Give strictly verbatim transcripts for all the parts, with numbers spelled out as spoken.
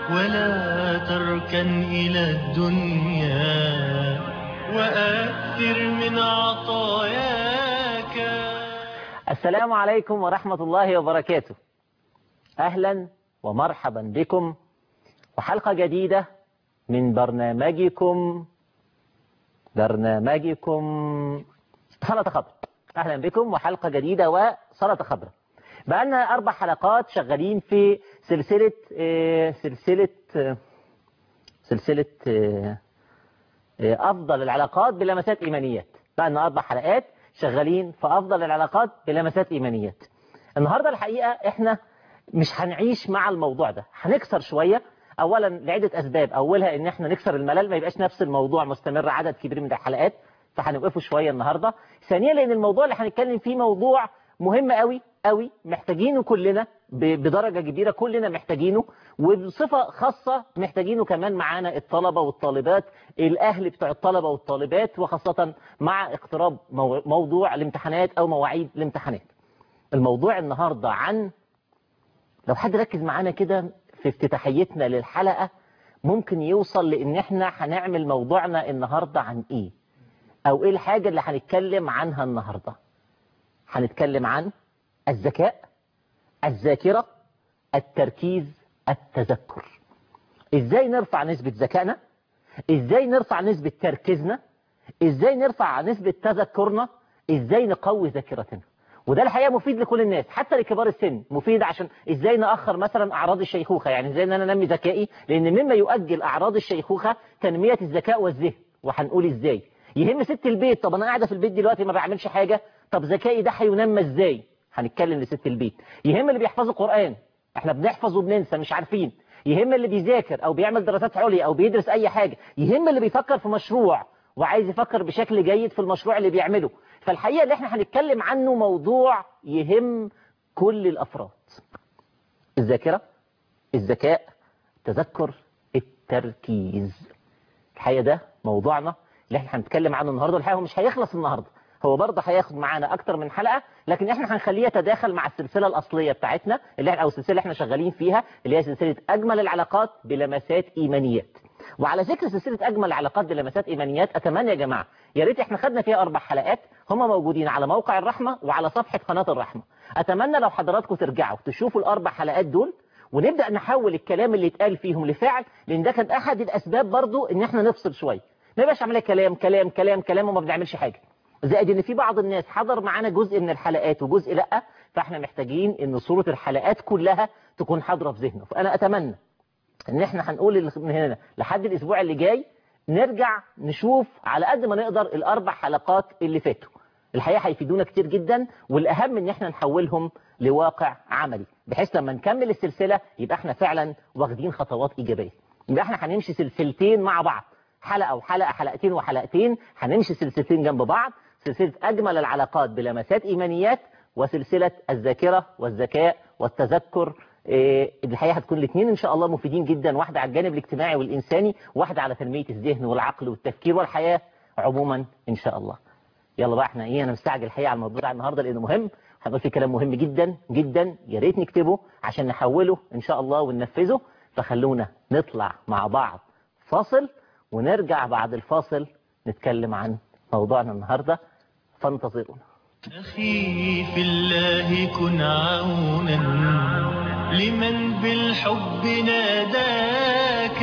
ولا تركن إلى الدنيا وأكثر من عطاياك. السلام عليكم ورحمة الله وبركاته. أهلا ومرحبا بكم وحلقة جديدة من برنامجكم برنامجكم سلطة خضراء. أهلا بكم وحلقة جديدة وسلطة خضراء. بقالنا أربع حلقات شغالين في سلسلة سلسلة سلسلة أفضل العلاقات بلمسات إيمانيات. بقالنا أربع حلقات شغالين في أفضل العلاقات بلمسات إيمانيات. النهاردة الحقيقة إحنا مش هنعيش مع الموضوع ده، هنكسر شوية. أولا لعدة أسباب، أولها إن إحنا نكسر الملل، ما يبقاش نفس الموضوع مستمر عدد كبير من الحلقات، فهنوقفه شوية النهاردة. ثانيا لأن الموضوع اللي هنتكلم فيه موضوع مهم قوي قوي، محتاجينه كلنا بدرجة كبيرة، كلنا محتاجينه، وبصفة خاصة محتاجينه كمان معانا الطلبة والطالبات، الأهل بتوع الطلبة والطالبات، وخاصة مع اقتراب موضوع الامتحانات أو مواعيد الامتحانات. الموضوع النهاردة عن، لو حد ركز معانا كده في افتتاحيتنا للحلقة ممكن يوصل لأن احنا هنعمل موضوعنا النهاردة عن ايه، او ايه الحاجة اللي هنتكلم عنها النهاردة. هنتكلم عن الذكاء، الذاكرة، التركيز، التذكر. ازاي نرفع نسبة ذكائنا، ازاي نرفع نسبة تركيزنا، ازاي نرفع نسبة تذكرنا، ازاي نقوي ذاكرتنا. وده الحقيقة مفيد لكل الناس حتى لكبار السن، مفيد عشان ازاي نأخر مثلا اعراض الشيخوخة، يعني ازاي ان انا انمي ذكائي، لان مما يؤجل اعراض الشيخوخة تنمية الذكاء والذهن. وهنقول ازاي. يهم ست البيت، طب انا قاعدة في البيت دلوقتي ما بعملش حاجة، طب ذكائي ده هينمى ازاي؟ هنتكلم لست البيت. يهم اللي بيحفظوا القرآن، احنا بنحفظ وبننسى مش عارفين. يهم اللي بيذاكر او بيعمل دراسات عليا او بيدرس اي حاجة. يهم اللي بيفكر في مشروع وعايز يفكر بشكل جيد في المشروع اللي بيعمله. فالحقيقة اللي احنا هنتكلم عنه موضوع يهم كل الافراد: الذاكرة، الذكاء، التذكر، التركيز. الحقيقة ده موضوعنا اللي احنا هنتكلم عنه النهاردة. الحقيقة هو مش هيخلص النهاردة، هو برضه هياخد معانا اكتر من حلقة، لكن احنا هنخليه يتداخل مع السلسلة الاصلية بتاعتنا اللي احنا او السلسلة اللي احنا شغالين فيها، اللي هي سلسلة اجمل العلاقات بلمسات ايمانيات. وعلى ذكر سلسلة اجمل العلاقات بلمسات ايمانيات، اتمنى يا جماعة يا ريت، احنا خدنا فيها اربع حلقات، هم موجودين على موقع الرحمة وعلى صفحة قناة الرحمة. اتمنى لو حضراتكم ترجعوا تشوفوا الاربع حلقات دول ونبدأ نحول الكلام اللي اتقال فيهم لفعل، لان ده كان احد الاسباب برضو ان احنا نفصل شوية، ما يبقاش عمليه كلام كلام كلام كلام وما بنعملش حاجة. زائد ان في بعض الناس حضر معانا جزء من الحلقات وجزء لا، فاحنا محتاجين ان صورة الحلقات كلها تكون حاضرة في ذهنه. فانا اتمنى ان احنا هنقول من هنا لحد الاسبوع اللي جاي نرجع نشوف على قد ما نقدر الاربع حلقات اللي فاتوا. الحقيقة هيفيدونا كتير جدا، والاهم ان احنا نحولهم لواقع عملي، بحيث لما نكمل السلسلة يبقى احنا فعلا واخدين خطوات ايجابية. يبقى احنا هنمشي سلسلتين مع بعض، حلقة وحلقة، حلقتين وحلقتين، هنمشي سلسلتين جنب بعض: سلسلة أجمل العلاقات بلمسات إيمانيات، وسلسلة الذاكرة والذكاء والتذكر. إيه الحقيقة هتكون الاثنين إن شاء الله مفيدين جدا، واحدة على الجانب الاجتماعي والإنساني، واحدة على تنمية الذهن والعقل والتفكير والحياة عموما إن شاء الله. يلا بقى احنا ايه، أنا مستعجل الحقيقة على الموضوع النهاردة لأنه مهم، هنقول فيه كلام مهم جدا جدا، يا ريت نكتبه عشان نحوله إن شاء الله وننفذه. فخلونا نطلع مع بعض فاصل ونرجع بعد الفاصل نتكلم عن موضوعنا النهاردة، فانتظرونا. أخي في الله كن عونا لمن بالحب ناداك،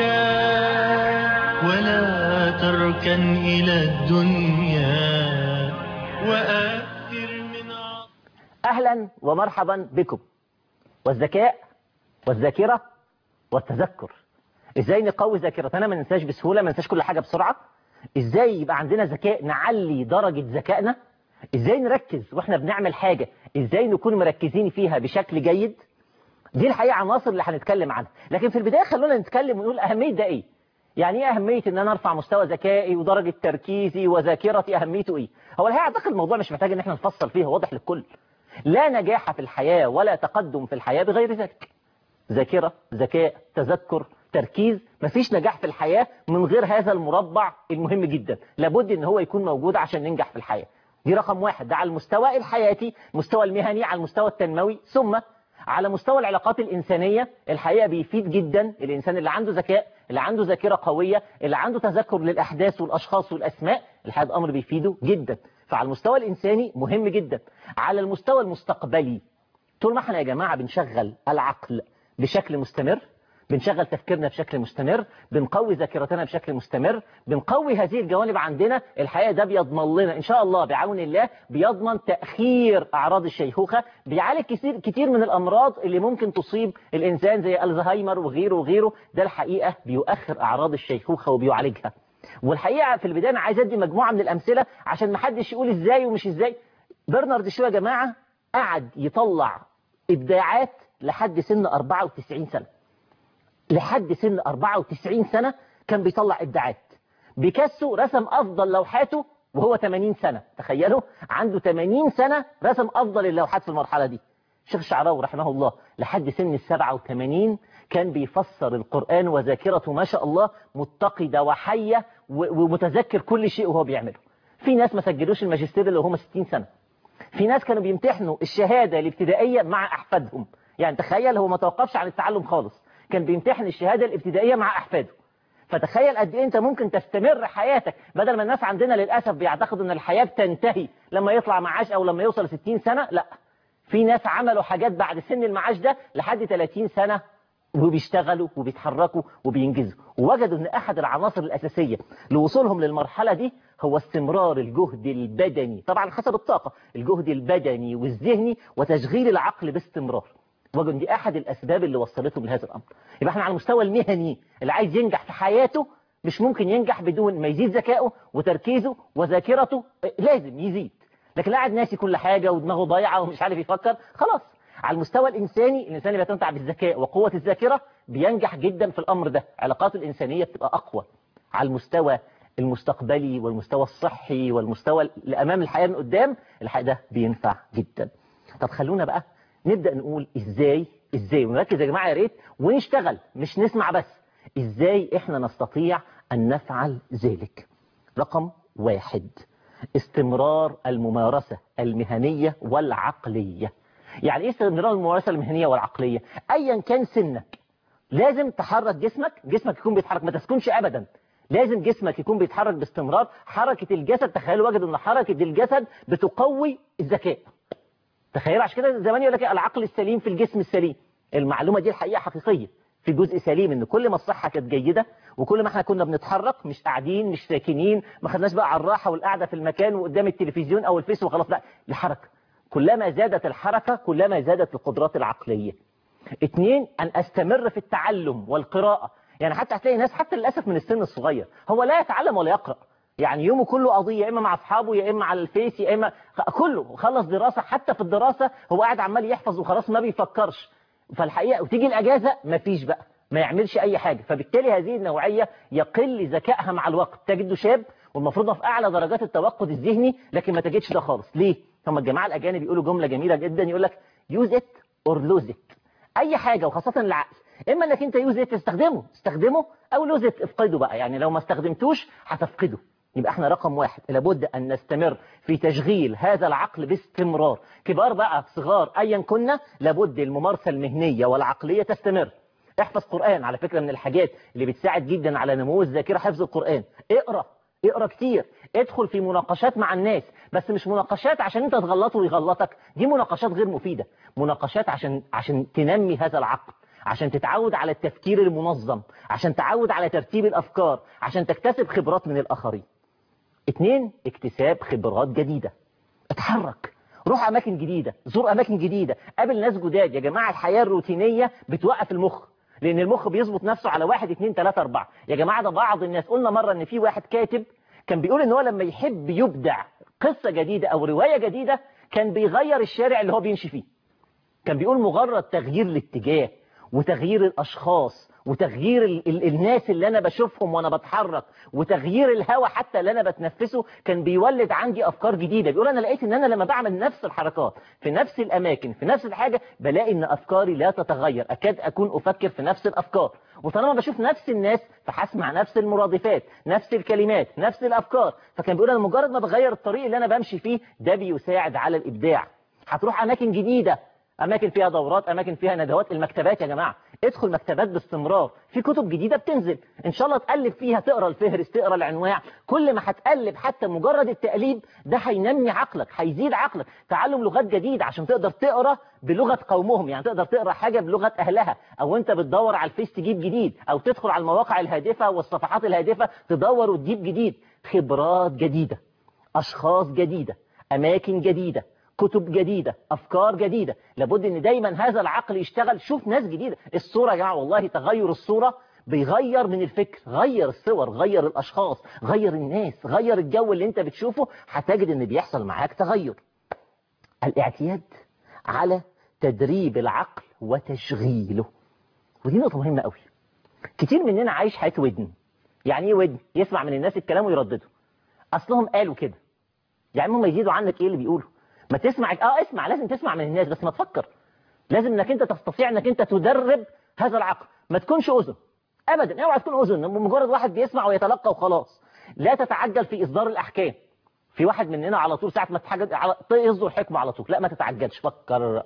ولا تركن إلى الدنيا وأكثر من عطاياك. أهلا ومرحبا بكم. والذكاء والذاكرة والتذكر، ازاي نقوي ذاكرتنا ما ننساش بسهولة، ما ننساش كل حاجة بسرعة، ازاي يبقى عندنا ذكاء نعلي درجة ذكائنا، ازاي نركز واحنا بنعمل حاجة، ازاي نكون مركزين فيها بشكل جيد. دي الحقيقة عناصر اللي هنتكلم عنها. لكن في البداية خلونا نتكلم ونقول أهمية ده ايه. يعني ايه أهمية ان انا ارفع مستوى ذكائي ودرجة تركيزي وذاكرتي، أهميته ايه؟ هو الحقيقة اعتقد الموضوع مش محتاج ان احنا نفصل فيه، واضح للكل. لا نجاح في الحياة ولا تقدم في الحياة بغير ذلك. ذاكرة، ذكاء، تذكر، تركيز، مفيش نجاح في الحياة من غير هذا المربع المهم جدا، لابد ان هو يكون موجود عشان ننجح في الحياة. دي رقم واحد، ده على المستوى الحياتي، المستوى المهني، على المستوى التنموي. ثم على مستوى العلاقات الإنسانية الحقيقة بيفيد جدا الإنسان اللي عنده ذكاء، اللي عنده ذاكرة قوية، اللي عنده تذكر للأحداث والأشخاص والأسماء، الحقيقة الأمر بيفيده جدا. فعلى المستوى الإنساني مهم جدا. على المستوى المستقبلي، طول ما احنا يا جماعة بنشغل العقل بشكل مستمر، بنشغل تفكيرنا بشكل مستمر، بنقوي ذاكرتنا بشكل مستمر، بنقوي هذه الجوانب عندنا، الحقيقة ده بيضمن لنا إن شاء الله بعون الله، بيضمن تأخير أعراض الشيخوخة، بيعالج كثير كتير من الأمراض اللي ممكن تصيب الإنسان زي الزهايمر وغيره وغيره. ده الحقيقة بيؤخر أعراض الشيخوخة وبيعالجها. والحقيقة في البداية أنا عايز أدي مجموعة من الأمثلة عشان ما حدش يقول إزاي ومش إزاي. برنارد شو يا جماعة قعد يطلع إبداعات لحد سن أربعة وتسعين سنة. لحد سن أربعة وتسعين سنة كان بيطلع إبداعات. بيكاسو رسم أفضل لوحاته وهو ثمانين سنة، تخيلوا عنده ثمانين سنة رسم أفضل اللوحات في المرحلة دي. الشيخ الشعراوي رحمه الله لحد سن السبعة وثمانين كان بيفسر القرآن وذاكرته ما شاء الله متقدة وحية ومتذكر كل شيء وهو بيعمله. في ناس ما سجلوش الماجستير اللي هم ستين سنة. في ناس كانوا بيمتحنوا الشهادة الابتدائية مع أحفادهم. يعني تخيل هو ما توقفش عن التعلم خالص، كان بيمتحن الشهادة الابتدائية مع أحفاده. فتخيل قد إيه أنت ممكن تستمر حياتك، بدل ما الناس عندنا للأسف بيعتقدوا أن الحياة بتنتهي لما يطلع معاش أو لما يوصل ستين سنة. لا، في ناس عملوا حاجات بعد سن المعاش ده لحد ثلاثين سنة وبيشتغلوا وبيتحركوا وبينجزوا، ووجدوا أن أحد العناصر الأساسية لوصولهم للمرحلة دي هو استمرار الجهد البدني، طبعا حسب الطاقة، الجهد البدني والذهني وتشغيل العقل باستمرار. وجدوا دي أحد الأسباب اللي وصلتهم لهذا الأمر. يبقى احنا على المستوى المهني اللي عايز ينجح في حياته مش ممكن ينجح بدون ما يزيد ذكائه وتركيزه وذاكرته، لازم يزيد. لكن قاعد ناسي كل حاجة ودماغه ضايعة ومش عارف يفكر، خلاص. على المستوى الإنساني، الإنسان اللي بيتمتع بالذكاء وقوة الذاكرة بينجح جدا في الأمر ده، علاقاته الإنسانية بتبقى أقوى. على المستوى المستقبلي والمستوى الصحي والمستوى الأمام الحياة من قدام، الحقيقة ده بينفع جدا. طب خلونا بقى نبدأ نقول إزاي إزاي ونركز يا جماعة يا ريت ونشتغل مش نسمع بس. إزاي إحنا نستطيع أن نفعل ذلك؟ رقم واحد، استمرار الممارسة المهنية والعقلية. يعني إيه استمرار الممارسة المهنية والعقلية؟ أيا كان سنك لازم تحرك جسمك، جسمك يكون بيتحرك، ما تسكنش أبدا، لازم جسمك يكون بيتحرك باستمرار. حركة الجسد، تخيلوا وجدوا أن حركة الجسد بتقوي الذكاء. تخيلوا عشان كده زمان يقول لك العقل السليم في الجسم السليم. المعلومة دي الحقيقة حقيقية في جزء سليم، ان كل ما الصحة كانت جيدة وكل ما احنا كنا بنتحرك، مش قاعدين مش ساكنين، ما خدناش بقى على الراحة والقعدة في المكان وقدام التلفزيون او الفيس وخلاص، لا، الحركة. كلما زادت الحركة كلما زادت القدرات العقلية. اتنين، ان استمر في التعلم والقراءة. يعني حتى هتلاقي ناس حتى للأسف من السن الصغير هو لا يتعلم ولا يقرأ، يعني يومه كله قضية، يا إما مع أصحابه يا إما على الفيس يا إما كله خلص دراسة. حتى في الدراسة هو قاعد عمال يحفظ وخلاص ما بيفكرش. فالحقيقة وتيجي الأجازة ما فيش بقى، ما يعملش أي حاجة. فبالتالي هذه النوعية يقل ذكائها مع الوقت. تجده شاب والمفروض في أعلى درجات التوقد الذهني لكن ما تجدش ده خالص. ليه؟ هم الجماعة الأجانب يقولوا جملة جميلة جدا، يقول لك use it or lose it. أي حاجة وخاصة العقل، إما أنك أنت use it تستخدمه استخدمه أو lose it افقده بقى. يعني لو ما استخدمتوش هتفقده. يبقى احنا رقم واحد لابد أن نستمر في تشغيل هذا العقل باستمرار. كبار بقى صغار أيا كنا، لابد الممارسة المهنية والعقلية تستمر. احفظ قرآن، على فكرة من الحاجات اللي بتساعد جدا على نمو الذاكرة حفظ القرآن. اقرأ اقرأ كتير، ادخل في مناقشات مع الناس، بس مش مناقشات عشان انت تغلطه ويغلطك، دي مناقشات غير مفيدة. مناقشات عشان عشان تنمي هذا العقل، عشان تتعود على التفكير المنظم، عشان تعود على ترتيب الأفكار، عشان تكتسب خبرات من الآخرين. اتنين، اكتساب خبرات جديدة. اتحرك، روح أماكن جديدة، زور أماكن جديدة، قابل ناس جداد. يا جماعة الحياة الروتينية بتوقف المخ، لأن المخ بيظبط نفسه على واحد اتنين تلاتة أربعة. يا جماعة ده بعض الناس، قلنا مرة إن في واحد كاتب كان بيقول إن هو لما يحب يبدع قصة جديدة أو رواية جديدة كان بيغير الشارع اللي هو بيمشي فيه. كان بيقول مجرد تغيير الاتجاه وتغيير الأشخاص وتغيير ال ال الناس اللي أنا بشوفهم وأنا بتحرك وتغيير الهواء حتى اللي أنا بتنفسه كان بيولد عندي أفكار جديدة. بيقول أنا لقيت إن أنا لما بعمل نفس الحركات في نفس الأماكن في نفس الحاجة بلاقي إن أفكاري لا تتغير، أكاد أكون أفكر في نفس الأفكار. وطالما بشوف نفس الناس فحسمع نفس المرادفات، نفس الكلمات، نفس الأفكار. فكان بيقول أنا مجرد ما بغير الطريق اللي أنا بمشي فيه ده بيساعد على الإبداع. هتروح أماكن جديدة اماكن فيها دورات، اماكن فيها ندوات. المكتبات يا جماعه، ادخل مكتبات باستمرار، في كتب جديده بتنزل ان شاء الله تقلب فيها، تقرا الفهرس، تقرا العنواع. كل ما هتقلب حتى مجرد التقليب ده هينمي عقلك، هيزيد عقلك. تعلم لغات جديده عشان تقدر تقرا بلغه قومهم، يعني تقدر تقرا حاجه بلغه اهلها، او انت بتدور على الفيس تجيب جديد، او تدخل على المواقع الهادفه والصفحات الهادفه تدور وتجيب جديد. خبرات جديده، اشخاص جديده، اماكن جديده، كتب جديدة، أفكار جديدة. لابد أن دايما هذا العقل يشتغل. شوف ناس جديدة. الصورة يا جماعة والله تغير الصورة بيغير من الفكر. غير الصور، غير الأشخاص، غير الناس، غير الجو اللي انت بتشوفه، هتجد أن بيحصل معاك تغير. الاعتياد على تدريب العقل وتشغيله، ودي نقطة مهمة قوي. كتير مننا عايش حياة ودن. يعني ايه ودن؟ يسمع من الناس الكلام ويردده، أصلهم قالوا كده. يعني هم يزيدوا عنك ايه اللي بيقولوا؟ ما تسمع. اه اسمع، لازم تسمع من الناس بس ما تفكر. لازم انك انت تستطيع انك انت تدرب هذا العقل. ما تكونش اذن ابدا، اوعى تكون اذن مجرد واحد بيسمع ويتلقى وخلاص. لا تتعجل في اصدار الاحكام. في واحد مننا على طول ساعه ما تحاجد على يصدر حكمه على طول. لا ما تتعجلش، فكر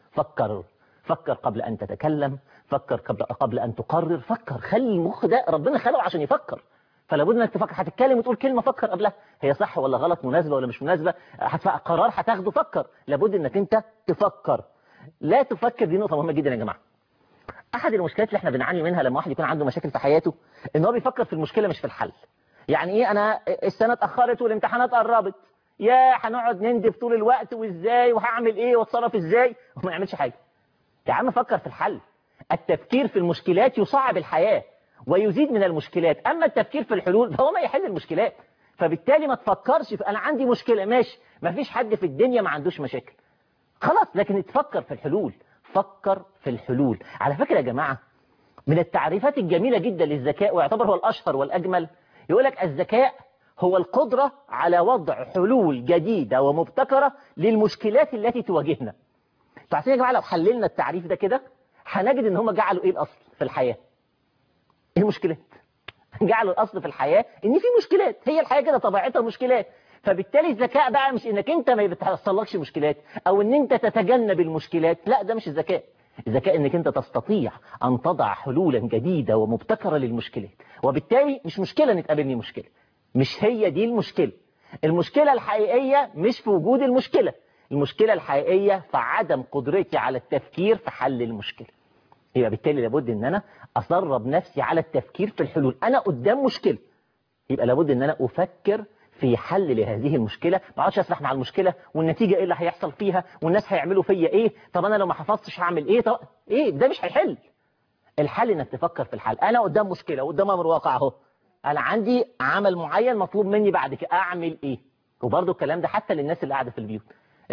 فكر فكر قبل ان تتكلم، فكر قبل قبل ان تقرر. فكر، خلي المخ ده ربنا خلقه عشان يفكر. فلا بد انك تفكر. هتتكلم وتقول كلمه، فكر قبلها هي صح ولا غلط، مناسبه ولا مش مناسبه، قرار هتاخده، فكر. لابد انك انت تفكر، لا تفكر. دي نقطه مهمه جدا يا جماعه. احد المشكلات اللي احنا بنعاني منها لما واحد يكون عنده مشاكل في حياته ان هو بيفكر في المشكله مش في الحل. يعني ايه؟ انا السنه اتاخرت والامتحانات قربت، يا هنقعد نندب طول الوقت وازاي وهعمل ايه واتصرف ازاي وما يعملش حاجه. يا عم فكر في الحل. التفكير في المشكلات يصعب الحياه ويزيد من المشكلات، اما التفكير في الحلول فهو ما يحل المشكلات. فبالتالي ما تفكرش في انا عندي مشكله، ماشي، ما فيش حد في الدنيا ما عندوش مشاكل خلاص، لكن تفكر في الحلول. فكر في الحلول. على فكره يا جماعه، من التعريفات الجميله جدا للذكاء، ويعتبر هو الاشهر والاجمل، يقول لك الذكاء هو القدره على وضع حلول جديده ومبتكره للمشكلات التي تواجهنا. انتوا عارفين يا جماعه لو حللنا التعريف ده كده هنجد ان هم جعلوا ايه الاصل في الحياه؟ المشكلات. جعلوا الاصل في الحياه ان في مشكلات، هي الحياه كده طبيعتها مشكلات. فبالتالي الذكاء بقى مش انك انت ما بتحصلكش مشكلات او ان انت تتجنب المشكلات، لا ده مش الذكاء. الذكاء انك انت تستطيع ان تضع حلولا جديده ومبتكره للمشكلات. وبالتالي مش مشكله ان تقابلني مشكله، مش هي دي المشكله. المشكله الحقيقيه مش في وجود المشكله، المشكله الحقيقيه في عدم قدرتي على التفكير في حل المشكله. يبقى بالتالي لابد ان انا ادرب نفسي على التفكير في الحلول. انا قدام مشكله، يبقى لابد ان انا افكر في حل لهذه المشكله، ما اقعدش اسرح مع المشكله والنتيجه ايه اللي هيحصل فيها والناس هيعملوا فيا ايه، طب انا لو ما حفظتش هعمل ايه، طب ايه ده مش هيحل. الحل انك تفكر في الحل. انا قدام مشكله، قدام امر واقع اهو، انا عندي عمل معين مطلوب مني بعد كده، اعمل ايه؟ وبرده الكلام ده حتى للناس اللي قاعده في البيوت.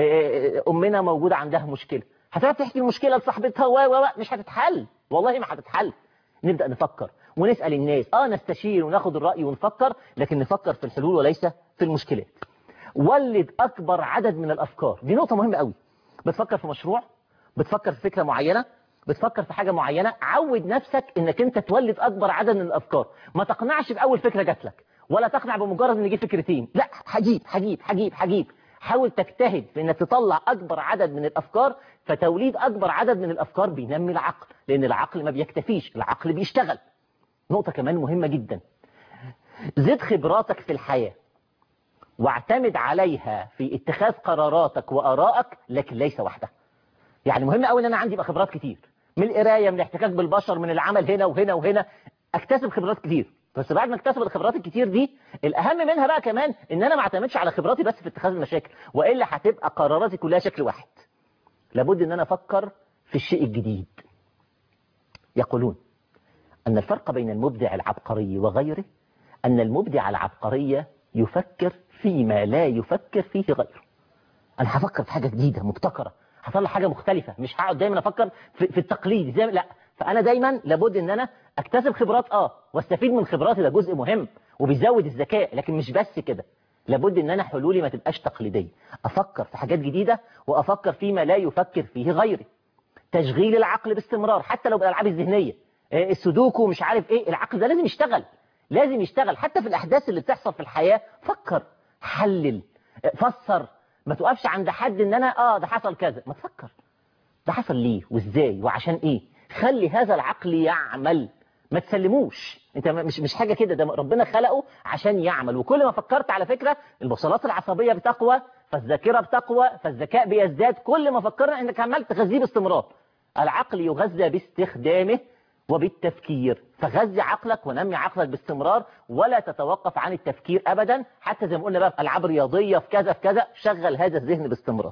امنا موجوده عندها مشكله، هتقعد تحكي المشكله لصاحبتها و و مش هتتحل، والله ما هتتحل. نبدا نفكر ونسال الناس، اه نستشير وناخد الراي ونفكر، لكن نفكر في الحلول وليس في المشكلات. ولد اكبر عدد من الافكار، دي نقطه مهمه قوي. بتفكر في مشروع، بتفكر في فكره معينه، بتفكر في حاجه معينه، عود نفسك انك انت تولد اكبر عدد من الافكار. ما تقنعش باول فكره جات لك، ولا تقنع بمجرد ان يجيب فكرتين، لا هجيب هجيب هجيب هجيب. حاول تجتهد في انك تطلع اكبر عدد من الافكار، فتوليد اكبر عدد من الافكار بينمي العقل، لان العقل ما بيكتفيش، العقل بيشتغل. نقطه كمان مهمه جدا، زد خبراتك في الحياه واعتمد عليها في اتخاذ قراراتك وارائك، لكن ليس وحدها. يعني مهم قوي ان انا عندي بقى خبرات كتير، من القرايه، من الاحتكاك بالبشر، من العمل هنا وهنا وهنا، اكتسب خبرات كتير. بس بعد ما اكتسب الخبرات الكتير دي، الاهم منها بقى كمان ان انا ما اعتمدش على خبراتي بس في اتخاذ المشاكل، والا هتبقى قراراتي كلها شكل واحد. لابد ان انا افكر في الشيء الجديد. يقولون ان الفرق بين المبدع العبقري وغيره ان المبدع العبقري يفكر فيما لا يفكر فيه غيره. انا هفكر في حاجه جديده مبتكره، هطلع حاجه مختلفه، مش هقعد دايما افكر في, في التقليد زي لا. فانا دايما لابد ان انا اكتسب خبرات اه واستفيد من خبراتي، ده جزء مهم وبيزود الذكاء، لكن مش بس كده. لابد ان انا حلولي ما تبقاش تقليديه، افكر في حاجات جديده وافكر فيما لا يفكر فيه غيري. تشغيل العقل باستمرار حتى لو بالالعاب الذهنيه، السودوكو مش عارف ايه، العقل ده لازم يشتغل، لازم يشتغل حتى في الاحداث اللي بتحصل في الحياه. فكر، حلل، فسر. ما توقفش عند حد ان انا اه ده حصل كذا، ما تفكر ده حصل ليه وازاي وعشان ايه. خلي هذا العقل يعمل، ما تسلموش. انت مش مش حاجه كده، ده ربنا خلقه عشان يعمل. وكل ما فكرت على فكره الوصلات العصبيه بتقوى، فالذاكره بتقوى، فالذكاء بيزداد. كل ما فكرنا انك عمال تغذيه باستمرار. العقل يغذى باستخدامه وبالتفكير، فغذي عقلك ونمي عقلك باستمرار، ولا تتوقف عن التفكير ابدا. حتى زي ما قلنا بقى في العاب رياضيه في كذا في كذا، شغل هذا الذهن باستمرار.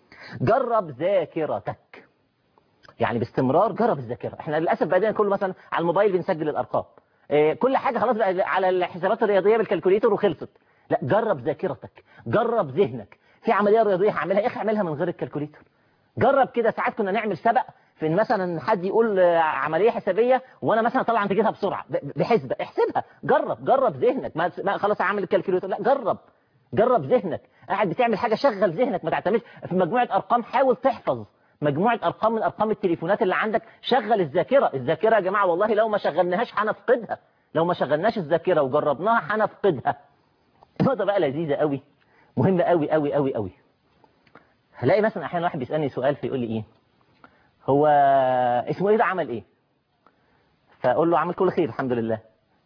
جرب ذاكرتك، يعني باستمرار جرب الذاكره. احنا للاسف بقينا كله مثلا على الموبايل بنسجل الارقام، اه كل حاجه خلاص بقى على الحسابات الرياضيه بالكالكوليتر وخلصت. لا، جرب ذاكرتك، جرب ذهنك. في عمليه رياضيه هعملها، يا اخي اعملها من غير الكالكوليتر. جرب كده. ساعات كنا نعمل سبق في ان مثلا حد يقول عمليه حسابيه وانا مثلا طلع نتيجتها بسرعه بحسبه، احسبها. جرب جرب ذهنك. ما خلاص اعمل الكالكوليتر، لا، جرب جرب ذهنك. قاعد بتعمل حاجه، شغل ذهنك، ما تعتمدش في مجموعه ارقام. حاول تحفظ مجموعه ارقام من ارقام التليفونات اللي عندك. شغل الذاكره. الذاكره يا جماعه والله لو ما شغلناهاش هنفقدها. لو ما شغلناش الذاكره وجربناها هنفقدها. النقطه بقى لذيذه قوي، مهمه قوي قوي قوي قوي. هلاقي مثلا احيانا واحد بيسالني سؤال فيقول لي ايه، هو اسمه ايه ده، عمل ايه؟ فاقول له عمل كل خير الحمد لله.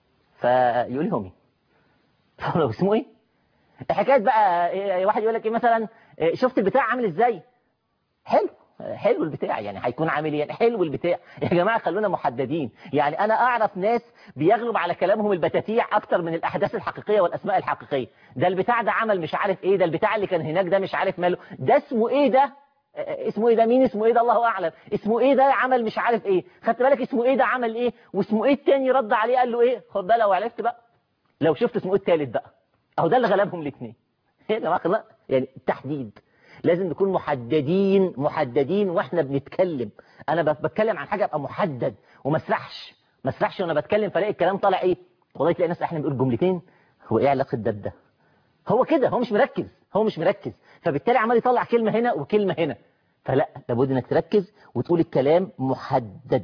فيقول لي همي. فاقول له اسمه ايه؟ حكايه بقى إيه، واحد يقول لك ايه مثلا، إيه شفت البتاع عامل ازاي؟ حلو حلو البتاع، يعني هيكون عامل ايه؟ يعني حلو البتاع. يا جماعه خلونا محددين. يعني انا اعرف ناس بيغلب على كلامهم البتاتيع اكتر من الاحداث الحقيقيه والاسماء الحقيقيه. ده البتاع ده عمل مش عارف ايه، ده البتاع اللي كان هناك ده مش عارف ماله، ده اسمه ايه ده؟ اسمه ايه ده؟ مين اسمه ايه ده؟ الله اعلم. اسمه ايه ده؟ عمل مش عارف ايه. خدت بالك اسمه ايه ده؟ عمل ايه؟ واسمه ايه التاني رد عليه قال له ايه؟ خد بالك لو عرفت بقى، لو شفت اسمه ايه التالت بقى، اهو ده اللي غلبهم الاثنين. يا جماعه خلاص، يعني التحديد لازم نكون محددين محددين واحنا بنتكلم. انا بتكلم عن حاجه ابقى محدد وما اسرحش ما اسرحش وانا بتكلم، فلاقي الكلام طالع ايه. والله تلاقي ناس احنا بنقول جملتين، هو ايه علاقه ده بده؟ هو كده، هو مش مركز هو مش مركز فبالتالي عمال يطلع كلمه هنا وكلمه هنا. فلا، لابد انك تركز وتقول الكلام محدد.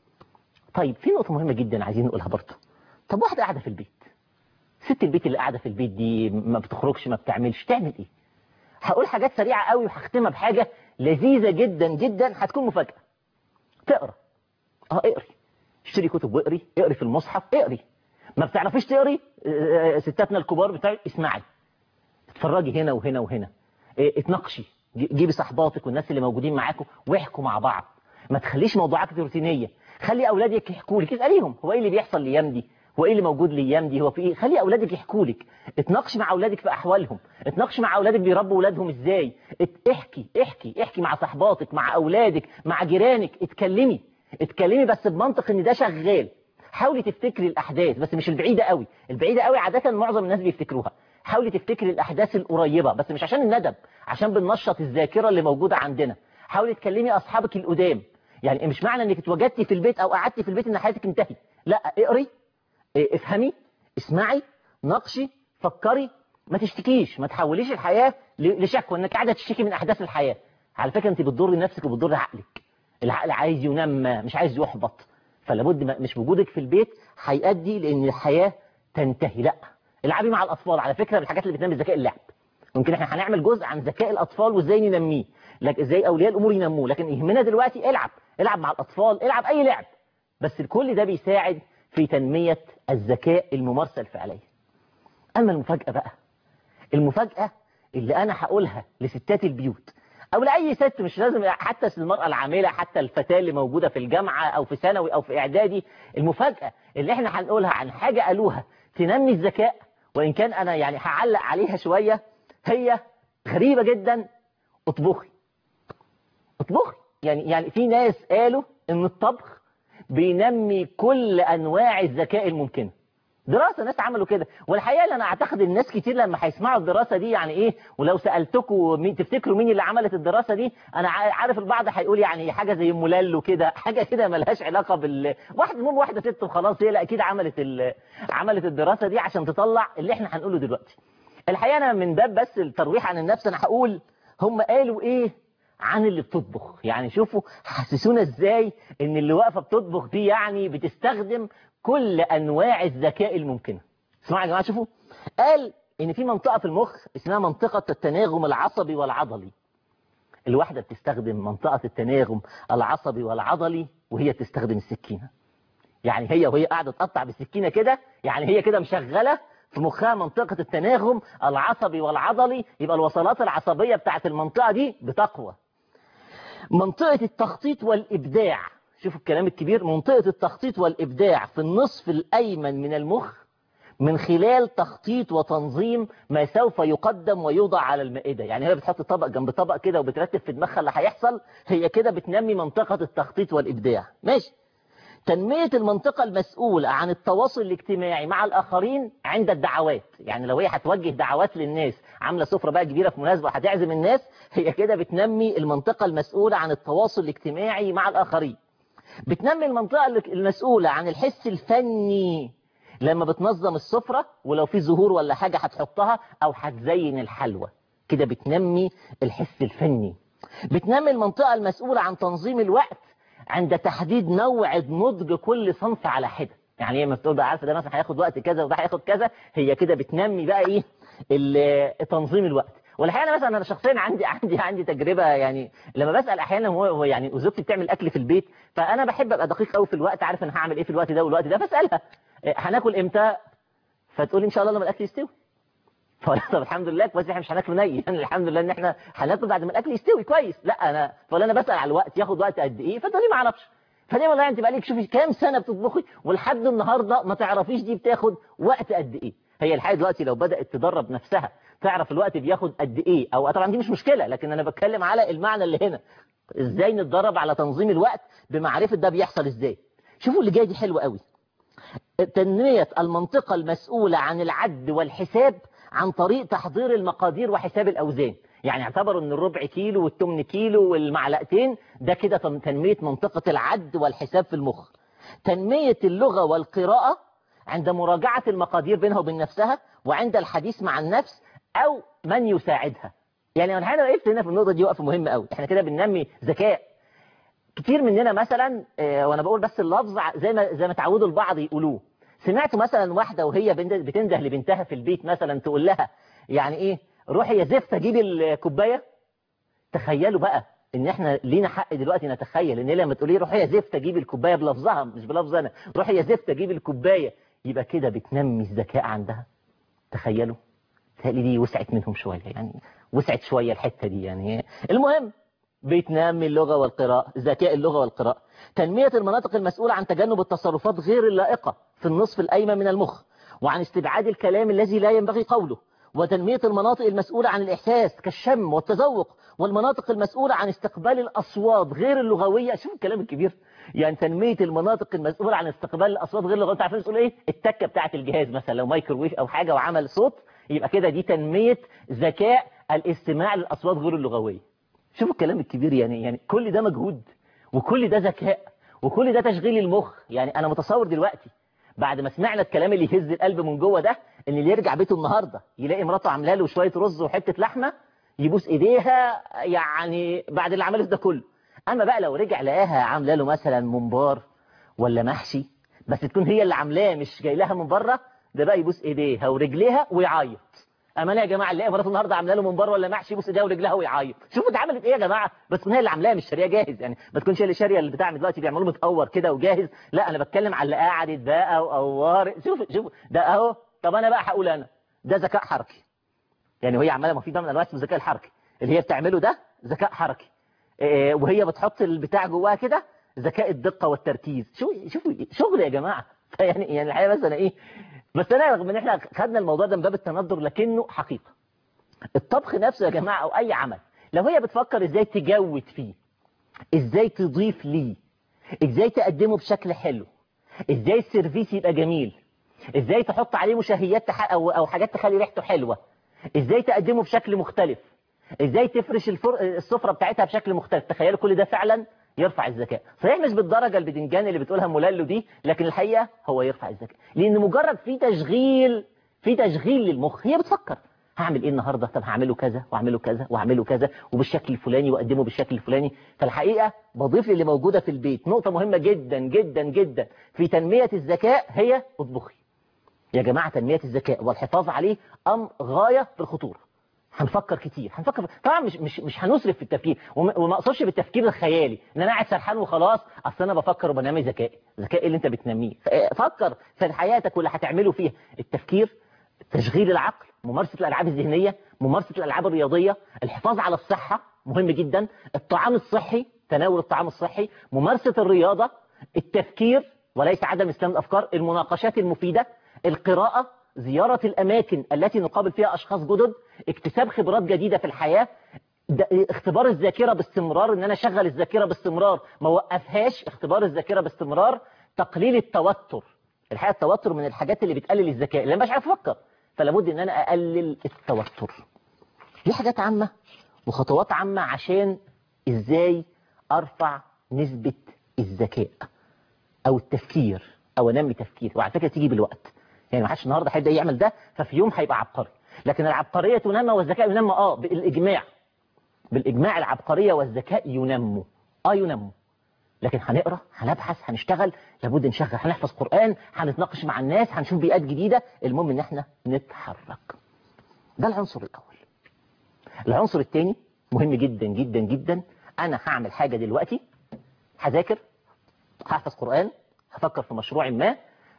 طيب في نقطه مهمه جدا عايزين نقولها برضه. طب واحده قاعده في البيت، ست البيت اللي قاعده في البيت دي ما بتخرجش ما بتعملش، تعمل ايه؟ هقول حاجات سريعه قوي وهختمها بحاجه لذيذه جدا جدا، هتكون مفاجاه. تقرا. اه اقري، اشتري كتب واقري، اقري في المصحف، اقري. ما بتعرفيش تقري، ستاتنا الكبار بتاعي، اسمعي، اتفرجي هنا وهنا وهنا، اتناقشي، جيبي صحباتك والناس اللي موجودين معاكم واحكوا مع بعض. ما تخليش موضوعات روتينيه. خلي اولادك يحكوا لك، اساليهم هو ايه اللي بيحصل الايام دي، هو ايه اللي موجود الايام دي، هو في ايه. خلي اولادك يحكوا لك، اتناقش مع اولادك في احوالهم، اتناقش مع اولادك بيربوا اولادهم ازاي، احكي احكي احكي مع صحباتك، مع اولادك، مع جيرانك، اتكلمي اتكلمي بس بمنطق ان ده شغال. حاولي تفتكري الاحداث بس مش البعيده قوي، البعيده قوي عاده معظم الناس بيفتكروها. حاولي تفتكري الاحداث القريبه بس مش عشان الندم، عشان بننشط الذاكره اللي موجوده عندنا. حاولي تكلمي اصحابك القدام. يعني مش معنى انك اتوجدتي في البيت او قعدتي في البيت ان حياتك انتهت، لا، اقري، افهمي، اسمعي، ناقشي، فكري. ما تشتكيش، ما تحوليش الحياه لشكوى انك قاعده تشتكي من احداث الحياه. على فكره انت بتضري نفسك وبتضري عقلك. العقل عايز ينمى مش عايز يحبط. فلابد مش وجودك في البيت هيؤدي لان الحياه تنتهي. لا، العبي مع الاطفال. على فكره من الحاجات اللي بتنمي الذكاء اللعب. ممكن احنا هنعمل جزء عن ذكاء الاطفال وازاي ننميه، لكن ازاي اولياء الامور ينموه. لكن يهمنا دلوقتي العب العب مع الاطفال، العب اي لعب، بس الكل ده بيساعد في تنميه الذكاء الممارسه الفعليه. اما المفاجاه بقى، المفاجاه اللي انا هقولها لستات البيوت او لاي ست، مش لازم حتى المراه العامله، حتى الفتاه اللي موجوده في الجامعه او في ثانوي او في اعدادي. المفاجاه اللي احنا هنقولها عن حاجه قالوها تنمي الذكاء، وان كان انا يعني هعلق عليها شويه، هي غريبه جدا. اطبخي اطبخي. يعني يعني في ناس قالوا ان الطبخ بينمي كل انواع الذكاء الممكنه. دراسه ناس عملوا كده، والحقيقه اللي انا اعتقد الناس كتير لما هيسمعوا الدراسه دي يعني ايه، ولو سالتكم مين تفتكروا مين اللي عملت الدراسه دي، انا عارف البعض هيقول يعني حاجه زي ام لالو كده، حاجه كده ملهاش علاقه بال واحد، المهم واحده ست وخلاص. هي لا، اكيد عملت ال... عملت الدراسه دي عشان تطلع اللي احنا هنقوله دلوقتي. الحقيقه انا من باب بس الترويح عن النفس انا هقول هم قالوا ايه عن اللي بتطبخ. يعني شوفوا حسسونا ازاي ان اللي واقفه بتطبخ دي يعني بتستخدم كل انواع الذكاء الممكنه. اسمعوا يا جماعه، شوفوا. قال ان في منطقه في المخ اسمها منطقه التناغم العصبي والعضلي. الواحدة بتستخدم منطقة التناغم العصبي والعضلي وهي بتستخدم السكينة. يعني هي وهي قاعدة تقطع بالسكينة كده، يعني هي كده مشغلة في مخها منطقة التناغم العصبي والعضلي، يبقى الوصلات العصبية بتاعت المنطقة دي بتقوى. منطقة التخطيط والإبداع، شوفوا الكلام الكبير، منطقة التخطيط والإبداع في النصف الأيمن من المخ من خلال تخطيط وتنظيم ما سوف يقدم ويوضع على المائدة. يعني هي بتحط طبق جنب طبق كده وبترتب في دماغها اللي هيحصل، هي كده بتنمي منطقة التخطيط والإبداع. ماشي. تنمية المنطقة المسؤولة عن التواصل الاجتماعي مع الآخرين عند الدعوات، يعني لو هي هتوجه دعوات للناس، عاملة سفرة بقى كبيرة في مناسبة هتعزم الناس، هي كده بتنمي المنطقة المسؤولة عن التواصل الاجتماعي مع الآخرين. بتنمي المنطقة المسؤولة عن الحس الفني لما بتنظم السفرة، ولو في زهور ولا حاجة هتحطها أو هتزين الحلوى، كده بتنمي الحس الفني. بتنمي المنطقة المسؤولة عن تنظيم الوقت عند تحديد موعد نضج كل صنف على حدة. يعني هي ما بتقول بقى عارفه ده مثلا هياخد وقت كذا وده هياخد كذا، هي كده بتنمي بقى ايه تنظيم الوقت. والحقيقه مثلا انا شخصيا عندي عندي عندي تجربه، يعني لما بسال احيانا هو هو يعني وزوجتي بتعمل اكل في البيت، فانا بحب ابقى دقيق قوي في الوقت، عارف انا هعمل ايه في الوقت ده والوقت ده، فاسالها هناكل امتى، فتقول لي ان شاء الله لما الاكل يستوي. فقلت طب الحمد لله كويس احنا مش هناكله ني، يعني الحمد لله ان احنا هناكل بعد ما الاكل يستوي كويس. لا انا فقول انا بسال على الوقت ياخد وقت قد ايه، فتقول لي ما اعرفش. فدي والله انت بقى لك شوفي كام سنه بتطبخي ولحد النهارده ما تعرفيش دي بتاخد وقت قد ايه. هي الحقيقه دلوقتي لو بدات تدرب نفسها تعرف الوقت بياخد قد ايه، او طبعا دي مش مشكله، لكن انا بتكلم على المعنى اللي هنا، ازاي نتدرب على تنظيم الوقت بمعرفه ده بيحصل ازاي. شوفوا اللي جاي دي حلوه قوي. تنميه المنطقه المسؤوله عن العد والحساب عن طريق تحضير المقادير وحساب الأوزان. يعني اعتبروا ان الربع كيلو والثمن كيلو والمعلقتين ده كده تنمية منطقة العد والحساب في المخ. تنمية اللغة والقراءة عند مراجعة المقادير بينها وبين نفسها وعند الحديث مع النفس أو من يساعدها. يعني انا الحقيقة وقفت هنا في النقطة دي وقفة مهمة قوي. احنا كده بننمي ذكاء. كتير مننا مثلا اه وانا بقول بس اللفظ زي ما زي ما تعودوا البعض يقولوه، سمعتوا مثلا واحدة وهي بتنده لبنتها في البيت مثلا تقول لها يعني ايه روحي يا زفت جيبي الكوبايه. تخيلوا بقى ان احنا لينا حق دلوقتي نتخيل ان لما تقولي روحي يا زفت جيبي الكوبايه بلفظها مش بلفظ انا، روحي يا زفت جيبي الكوبايه، يبقى كده بتنمي الذكاء عندها. تخيلوا. تهيألي دي وسعت منهم شويه، يعني وسعت شويه الحته دي. يعني المهم بتنمي اللغه والقراءه، ذكاء اللغه والقراءه. تنميه المناطق المسؤوله عن تجنب التصرفات غير اللائقه في النصف الايمن من المخ وعن استبعاد الكلام الذي لا ينبغي قوله. وتنمية المناطق المسؤولة عن الإحساس كالشم والتذوق، والمناطق المسؤولة عن استقبال الأصوات غير اللغوية. شوف الكلام الكبير. يعني تنمية المناطق المسؤولة عن استقبال الأصوات غير اللغوية. عارفين تقول إيه؟ التكة بتاعة الجهاز مثلا لو مايكروويف أو حاجة وعمل صوت، يبقى كده دي تنمية ذكاء الاستماع للأصوات غير اللغوية. شوفوا الكلام الكبير. يعني يعني كل ده مجهود وكل ده ذكاء وكل ده تشغيل المخ. يعني أنا متصور دلوقتي بعد ما سمعنا الكلام اللي يهز القلب من جوه ده، ان اللي يرجع بيته النهارده يلاقي مراته عامله له شويه رز وحته لحمه يبوس ايديها، يعني بعد اللي عمله ده كله. اما بقى لو رجع لقاها عامله له مثلا ممبار ولا محشي، بس تكون هي اللي عاملاه مش جاي لها من بره، ده بقى يبوس ايديها ورجليها ويعيط. اما انا يا جماعه اللي مراته النهارده عامله له ممبار ولا محشي يبوس ايديها ورجلها ويعيط. شوفوا ده عملت ايه يا جماعه، بس تكون هي اللي عاملاه مش شاريه جاهز. يعني ما تكونش هي اللي شاريه اللي بتاع دلوقتي بيعملوه متقور كده وجاهز، لا انا بتكلم على اللي قعدت بقى وقورت. شوفوا شوفوا ده اهو. طب انا بقى هقول انا ده ذكاء حركي. يعني وهي عماله، ما في ده من انواع اسمه الذكاء الحركي اللي هي بتعمله، ده ذكاء حركي. إيه وهي بتحط البتاع جواها كده ذكاء الدقه والتركيز. شو شوفوا شغل يا جماعه. يعني يعني الحقيقه مثلا ايه، بس انا رغم ان احنا خدنا الموضوع ده من باب التندر لكنه حقيقه. الطبخ نفسه يا جماعه او اي عمل لو هي بتفكر ازاي تجود فيه، ازاي تضيف ليه، ازاي تقدمه بشكل حلو، ازاي السيرفيس يبقى جميل، ازاي تحط عليه مشهيات او او حاجات تخلي ريحته حلوه، ازاي تقدمه بشكل مختلف، ازاي تفرش الفر... السفره بتاعتها بشكل مختلف. تخيلوا كل ده فعلا يرفع الذكاء. صحيح مش بالدرجه البدنجان اللي بتقولها مولالو دي، لكن الحقيقه هو يرفع الذكاء، لان مجرد في تشغيل في تشغيل للمخ. هي بتفكر هعمل ايه النهارده، طب هعمله كذا واعمله كذا واعمله كذا وبالشكل الفلاني واقدمه بالشكل الفلاني. فالحقيقه بضيف للي موجوده في البيت نقطه مهمه جدا جدا جدا في تنميه الذكاء، هي اطبخي. يا جماعه تنميه الذكاء والحفاظ عليه امر غايه في الخطوره. هنفكر كتير، هنفكر طبعا مش مش مش هنسرف في التفكير، وما اقصدش بالتفكير الخيالي ان انا قاعد سرحان وخلاص اصل انا بفكر وبنمي ذكائي. ذكاء اللي انت بتنميه، فكر في حياتك واللي هتعمله فيها. التفكير، تشغيل العقل، ممارسه الالعاب الذهنيه، ممارسه الالعاب الرياضيه، الحفاظ على الصحه مهم جدا، الطعام الصحي، تناول الطعام الصحي، ممارسه الرياضه، التفكير وليس عدم استلام الافكار، المناقشات المفيده، القراءه، زيارة الأماكن التي نقابل فيها أشخاص جدد، اكتساب خبرات جديدة في الحياة، اختبار الذاكرة باستمرار، ان انا اشغل الذاكرة باستمرار ما وقفهاش، اختبار الذاكرة باستمرار، تقليل التوتر. الحقيقة التوتر من الحاجات اللي بتقلل الذكاء، لان مش عارف افكر، فلابد ان انا اقلل التوتر. دي حاجات عامة وخطوات عامة عشان ازاي ارفع نسبة الذكاء او التفكير او انمي تفكير. وعلى فكرة تيجي بالوقت، يعني ما حدش النهارده هيبدا يعمل ده ففي يوم هيبقى عبقري، لكن العبقريه تنمى والذكاء ينمى. اه بالاجماع، بالاجماع العبقريه والذكاء ينموا، اه ينموا. لكن هنقرا، هنبحث، هنشتغل، لابد نشغل، هنحفظ قران، هنتناقش مع الناس، هنشوف بيئات جديده، المهم ان احنا نتحرك. ده العنصر الاول. العنصر الثاني مهم جدا جدا جدا. انا هعمل حاجه دلوقتي، هذاكر، هحفظ قران، هفكر في مشروع ما،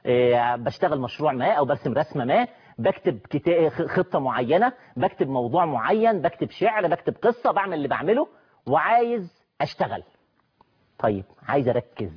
بشتغل مشروع ما او برسم رسمه ما، بكتب خطه معينه، بكتب موضوع معين، بكتب شعر، بكتب قصه، بعمل اللي بعمله وعايز اشتغل. طيب عايز اركز،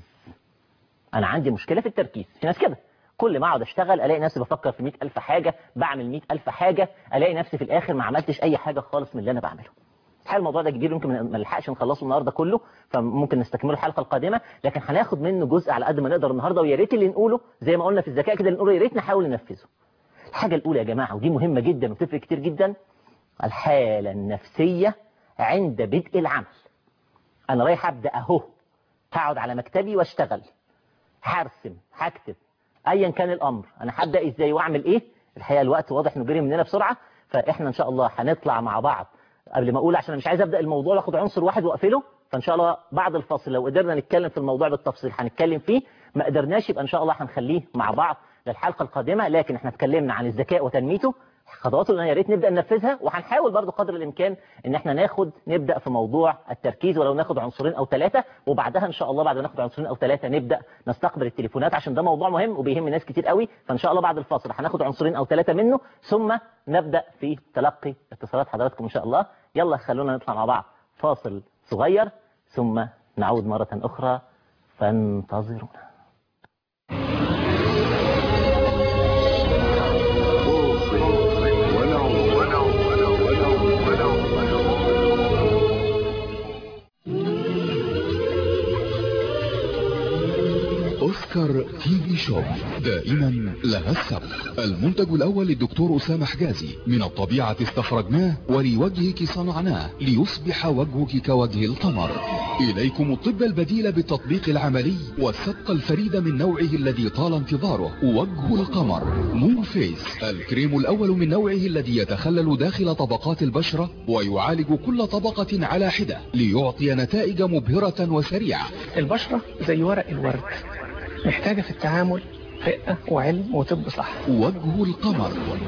انا عندي مشكله في التركيز. في ناس كده كل ما اقعد اشتغل الاقي نفسي بفكر في مئة ألف حاجه، بعمل مئة ألف حاجه، الاقي نفسي في الاخر ما عملتش اي حاجه خالص من اللي انا بعمله. الحقيقه الموضوع ده كبير، يمكن ما نلحقش نخلصه النهارده كله، فممكن نستكمله الحلقه القادمه، لكن هناخد منه جزء على قد ما نقدر النهارده، ويا ريت اللي نقوله زي ما قلنا في الذكاء كده، اللي نقوله يا ريت نحاول ننفذه. الحاجه الاولى يا جماعه، ودي مهمه جدا وتفرق كتير جدا، الحاله النفسيه عند بدء العمل. انا رايح ابدا اهو، هقعد على مكتبي واشتغل، هرسم، هكتب، ايا كان الامر، انا هبدا ازاي واعمل ايه. الحقيقه الوقت واضح انه جري مننا بسرعه، فاحنا ان شاء الله هنطلع مع بعض. قبل ما اقول، عشان انا مش عايز ابدا الموضوع واخد عنصر واحد واقفله، فان شاء الله بعد الفاصل لو قدرنا نتكلم في الموضوع بالتفصيل هنتكلم فيه، ما قدرناش يبقى ان شاء الله هنخليه مع بعض للحلقه القادمه. لكن احنا اتكلمنا عن الذكاء وتنميته، خطواته اللي يا ريت نبدا ننفذها، وهنحاول برضو قدر الامكان ان احنا ناخد نبدا في موضوع التركيز، ولو ناخد عنصرين او ثلاثه، وبعدها ان شاء الله بعد ما ناخد عنصرين او ثلاثه نبدا نستقبل التليفونات، عشان ده موضوع مهم وبيهم ناس كتير قوي. فان شاء الله بعد الفاصل هناخد عنصرين او ثلاثه منه، ثم نبدا في تلقي اتصالات حضراتكم ان شاء الله. يلا خلونا نطلع مع بعض فاصل صغير ثم نعود مره اخرى، فانتظرونا. أوسكار تي في شوب دائما لها السبق. المنتج الأول للدكتور أسامة حجازي، من الطبيعة استخرجناه ولوجهك صنعناه ليصبح وجهك كوجه القمر. إليكم الطب البديل بالتطبيق العملي والصدقة الفريدة من نوعه الذي طال انتظاره، وجه القمر مون فيس، الكريم الأول من نوعه الذي يتخلل داخل طبقات البشرة ويعالج كل طبقة على حدة ليعطي نتائج مبهرة وسريعة. البشرة زي ورق الورد، محتاجة في التعامل رقة وعلم وطب صح. وجه القمر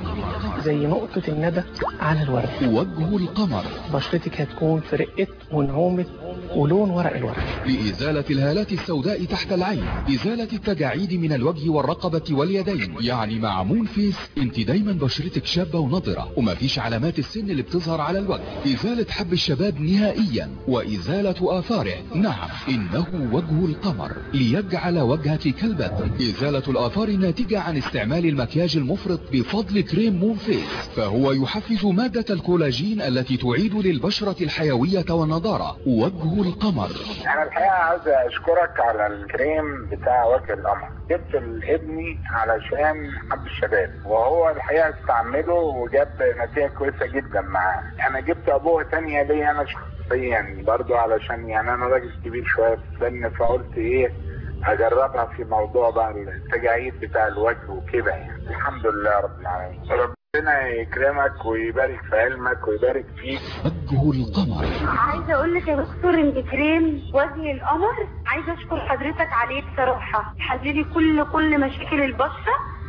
زي نقطة الندى على الورد. وجه القمر بشرتك هتكون في رقة ونعومة ولون ورق الورد. لإزالة الهالات السوداء تحت العين، إزالة التجاعيد من الوجه والرقبة واليدين. يعني مع مون فيس انت دايما بشرتك شابة ونضرة، وما فيش علامات السن اللي بتظهر على الوجه. إزالة حب الشباب نهائيا وإزالة آثاره. نعم، إنه وجه القمر ليجعل وجهك كالبدر. إزالة الآثار الناتجة عن استعمال المكياج المفرط بفضل كريم مون فيس، فهو يحفز مادة الكولاجين التي تعيد للبشرة الحيوية والنضارة. وجه القمر. انا الحقيقه عايز اشكرك على الكريم بتاع وجه القمر، جبت لابني علشان حب الشباب، وهو الحقيقه استعمله وجاب نتيجه كويسه جدا معاه. انا جبت ابوه تانية ليا انا شخصيا برضو، علشان يعني انا راجل كبير شويه في السن، فقلت ايه اجربها في موضوع بقى التجاعيد بتاع الوجه وكده. يعني الحمد لله رب العالمين، ربنا يكرمك ويبارك في علمك ويبارك فيك. وجه القمر. عايزه اقول لك يا دكتور ان كريم وجه القمر عايزه اشكر حضرتك عليه بصراحه، حل لي كل كل مشاكل البشره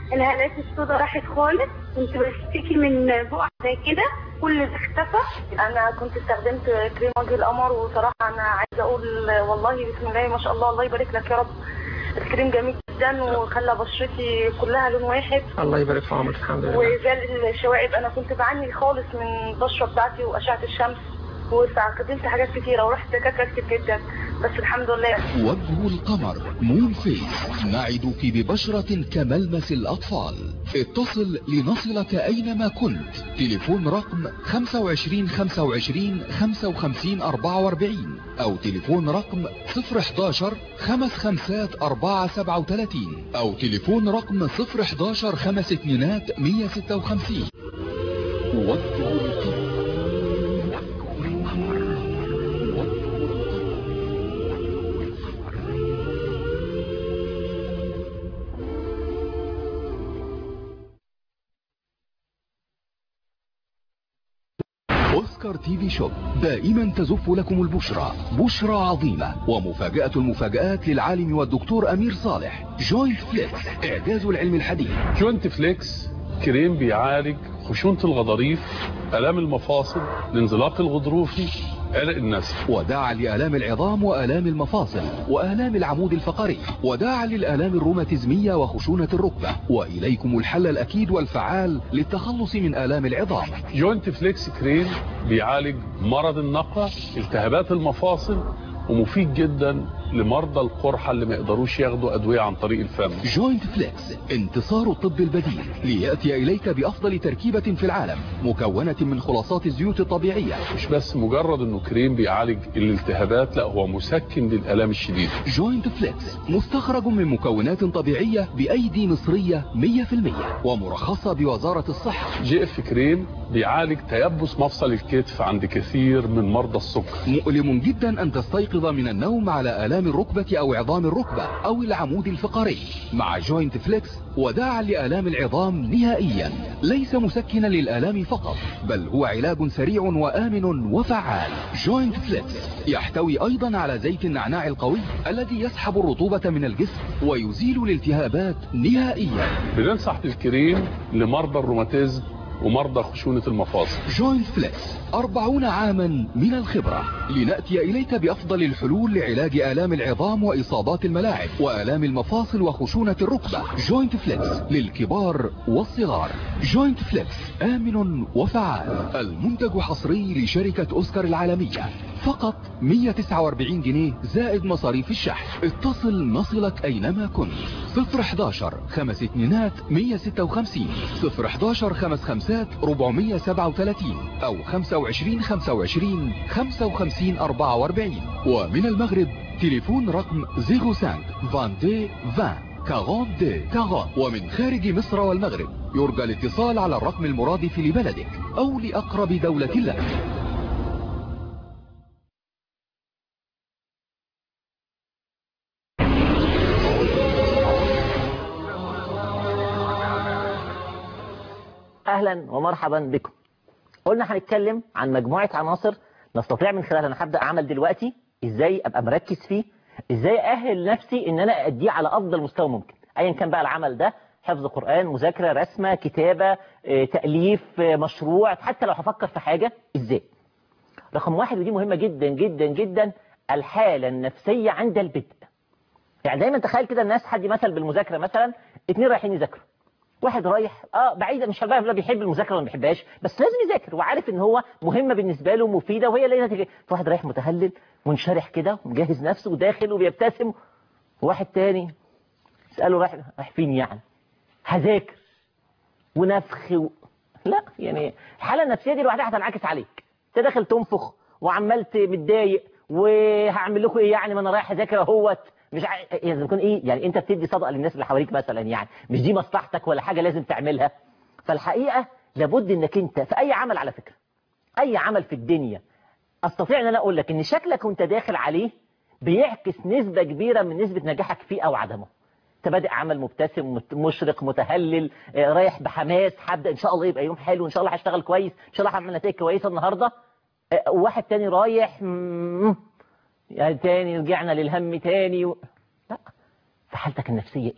الهالات السوداء راحت خالص، كنت بشتكي من بقع زي كده كل ده اختفى. انا كنت استخدمت كريم وجه القمر، وصراحه انا عايزه اقول والله بسم الله ما شاء الله، الله يبارك لك يا رب. الكريم جميل جدا وخلى بشرتي كلها لون واحد. الله يبارك في عمرك. الحمد لله. وزال الشوائب، انا كنت بعاني خالص من البشره بتاعتي واشعه الشمس، واستخدمت حاجات كتيره ورحت دكاتره كتير جدا، بس الحمد لله. وجه القمر مون فيس، نعدك ببشرة كملمس الأطفال. اتصل لنصلك أينما كنت. تليفون رقم خمسة وعشرين خمسة وعشرين خمسة وخمسين أربعة وأربعين أو تليفون رقم صفر حداشر خمس خمسات أربعة سبعة وثلاثين أو تليفون رقم صفر حداشر خمس اتنينات مية ستة وخمسين. وجه القمر. أوسكار تي في شوب دائما تزف لكم البشرى، بشرى عظيمة ومفاجأة المفاجآت للعالم والدكتور أمير صالح. جوينت فليكس، إعجاز العلم الحديث. جوينت فليكس كريم بيعالج خشونة الغضاريف، آلام المفاصل، الانزلاق الغضروفي، قلق النسف، وداعا لآلام العظام وآلام المفاصل وآلام العمود الفقري، وداعا للآلام الروماتيزمية وخشونة الركبة. وإليكم الحل الأكيد والفعال للتخلص من آلام العظام. جوينت فليكس كريم بيعالج مرض النقع، التهابات المفاصل، ومفيد جدا لمرضى القرحة اللي ما يقدروش ياخدوا أدوية عن طريق الفم. جوينت فليكس، انتصار الطب البديل ليأتي إليك بأفضل تركيبة في العالم، مكونة من خلاصات الزيوت الطبيعية. مش بس مجرد انه كريم بيعالج الالتهابات، لا هو مسكن للآلام الشديدة. جوينت فليكس مستخرج من مكونات طبيعية بأيدي مصرية مية في المية ومرخصة بوزارة الصحة. جي اف كريم بيعالج تيبس مفصل الكتف عند كثير من مرضى السكر. مؤلم جدا أن تستيقظ من النوم على آلام الركبة أو عظام الركبة أو العمود الفقري. مع جوينت فليكس وداعا لآلام العظام نهائيا، ليس مسكنا للآلام فقط، بل هو علاج سريع وآمن وفعال. جوينت فليكس يحتوي أيضا على زيت النعناع القوي الذي يسحب الرطوبة من الجسم ويزيل الالتهابات نهائيا. بننصح بالكريم لمرضى الروماتيزم ومرضى خشونة المفاصل. جوينت فليكس، أربعون عاما من الخبرة، لنأتي إليك بأفضل الحلول لعلاج آلام العظام وإصابات الملاعب وآلام المفاصل وخشونة الركبة. جوينت فليكس للكبار والصغار. جوينت فليكس آمن وفعال. المنتج حصري لشركة أوسكار العالمية، فقط مية وتسعة وأربعين جنيه زائد مصاريف الشحن. اتصل نصلك أينما كنت. صفر حداشر خمس اتنينات مية ستة وخمسين صفر حداشر خمس خمسات أربعمية سبعة وثلاثين أو خمسة وعشرين خمسة وعشرين خمسة وخمسين أربعة وأربعين. ومن المغرب تليفون رقم صفر خمسة واحد اثنين عشرين أربعين دي أربعين. ومن خارج مصر والمغرب يرجى الاتصال على الرقم المرادف لبلدك أو لأقرب دولة لك. أهلا ومرحبا بكم. قلنا هنتكلم عن مجموعة عناصر نستطيع من خلالها، أنا هبدأ أعمل دلوقتي إزاي أبقى مركز فيه، إزاي أهل نفسي إن أنا أديه على أفضل مستوى ممكن، أيا كان بقى العمل ده، حفظ قرآن، مذاكرة، رسمة، كتابة، تأليف، مشروع، حتى لو هفكر في حاجة إزاي. رقم واحد، ودي مهمة جدا جدا جدا، الحالة النفسية عند البدء. يعني دايما تخيل كده الناس، حد مثلا بالمذاكرة مثلا، اتنين رايحين يذاكروا، واحد رايح اه بعيدا، مش هبقى لا بيحب المذاكره ولا ما بيحبهاش، بس لازم يذاكر وعارف ان هو مهمه بالنسبه له ومفيده وهي اللي نتيجه. واحد رايح متهلل منشرح كده ومجهز نفسه وداخل وبيبتسم، وواحد تاني اساله رايح رايح فين يعني؟ هذاكر ونفخ و... لا يعني الحاله النفسيه دي لوحدها هتنعكس عليك. انت داخل تنفخ وعملت متضايق، وهعمل لكم ايه يعني، ما انا رايح اذاكر اهوت، مش ع... يعني يكون ايه يعني، انت بتدي صدقه للناس اللي حواليك مثلا، يعني مش دي مصلحتك ولا حاجه لازم تعملها. فالحقيقه لابد انك انت في اي عمل، على فكره اي عمل في الدنيا، استطيع ان انا اقول لك ان شكلك وانت داخل عليه بيعكس نسبه كبيره من نسبه نجاحك فيه او عدمه. انت بادئ عمل مبتسم مشرق متهلل، رايح بحماس، هبدا ان شاء الله يبقى يوم حلو، ان شاء الله هشتغل كويس، ان شاء الله هعمل نتائج كويسه النهارده. وواحد تاني رايح يعني تاني رجعنا للهم تاني و... لا، في حالتك النفسية ايه؟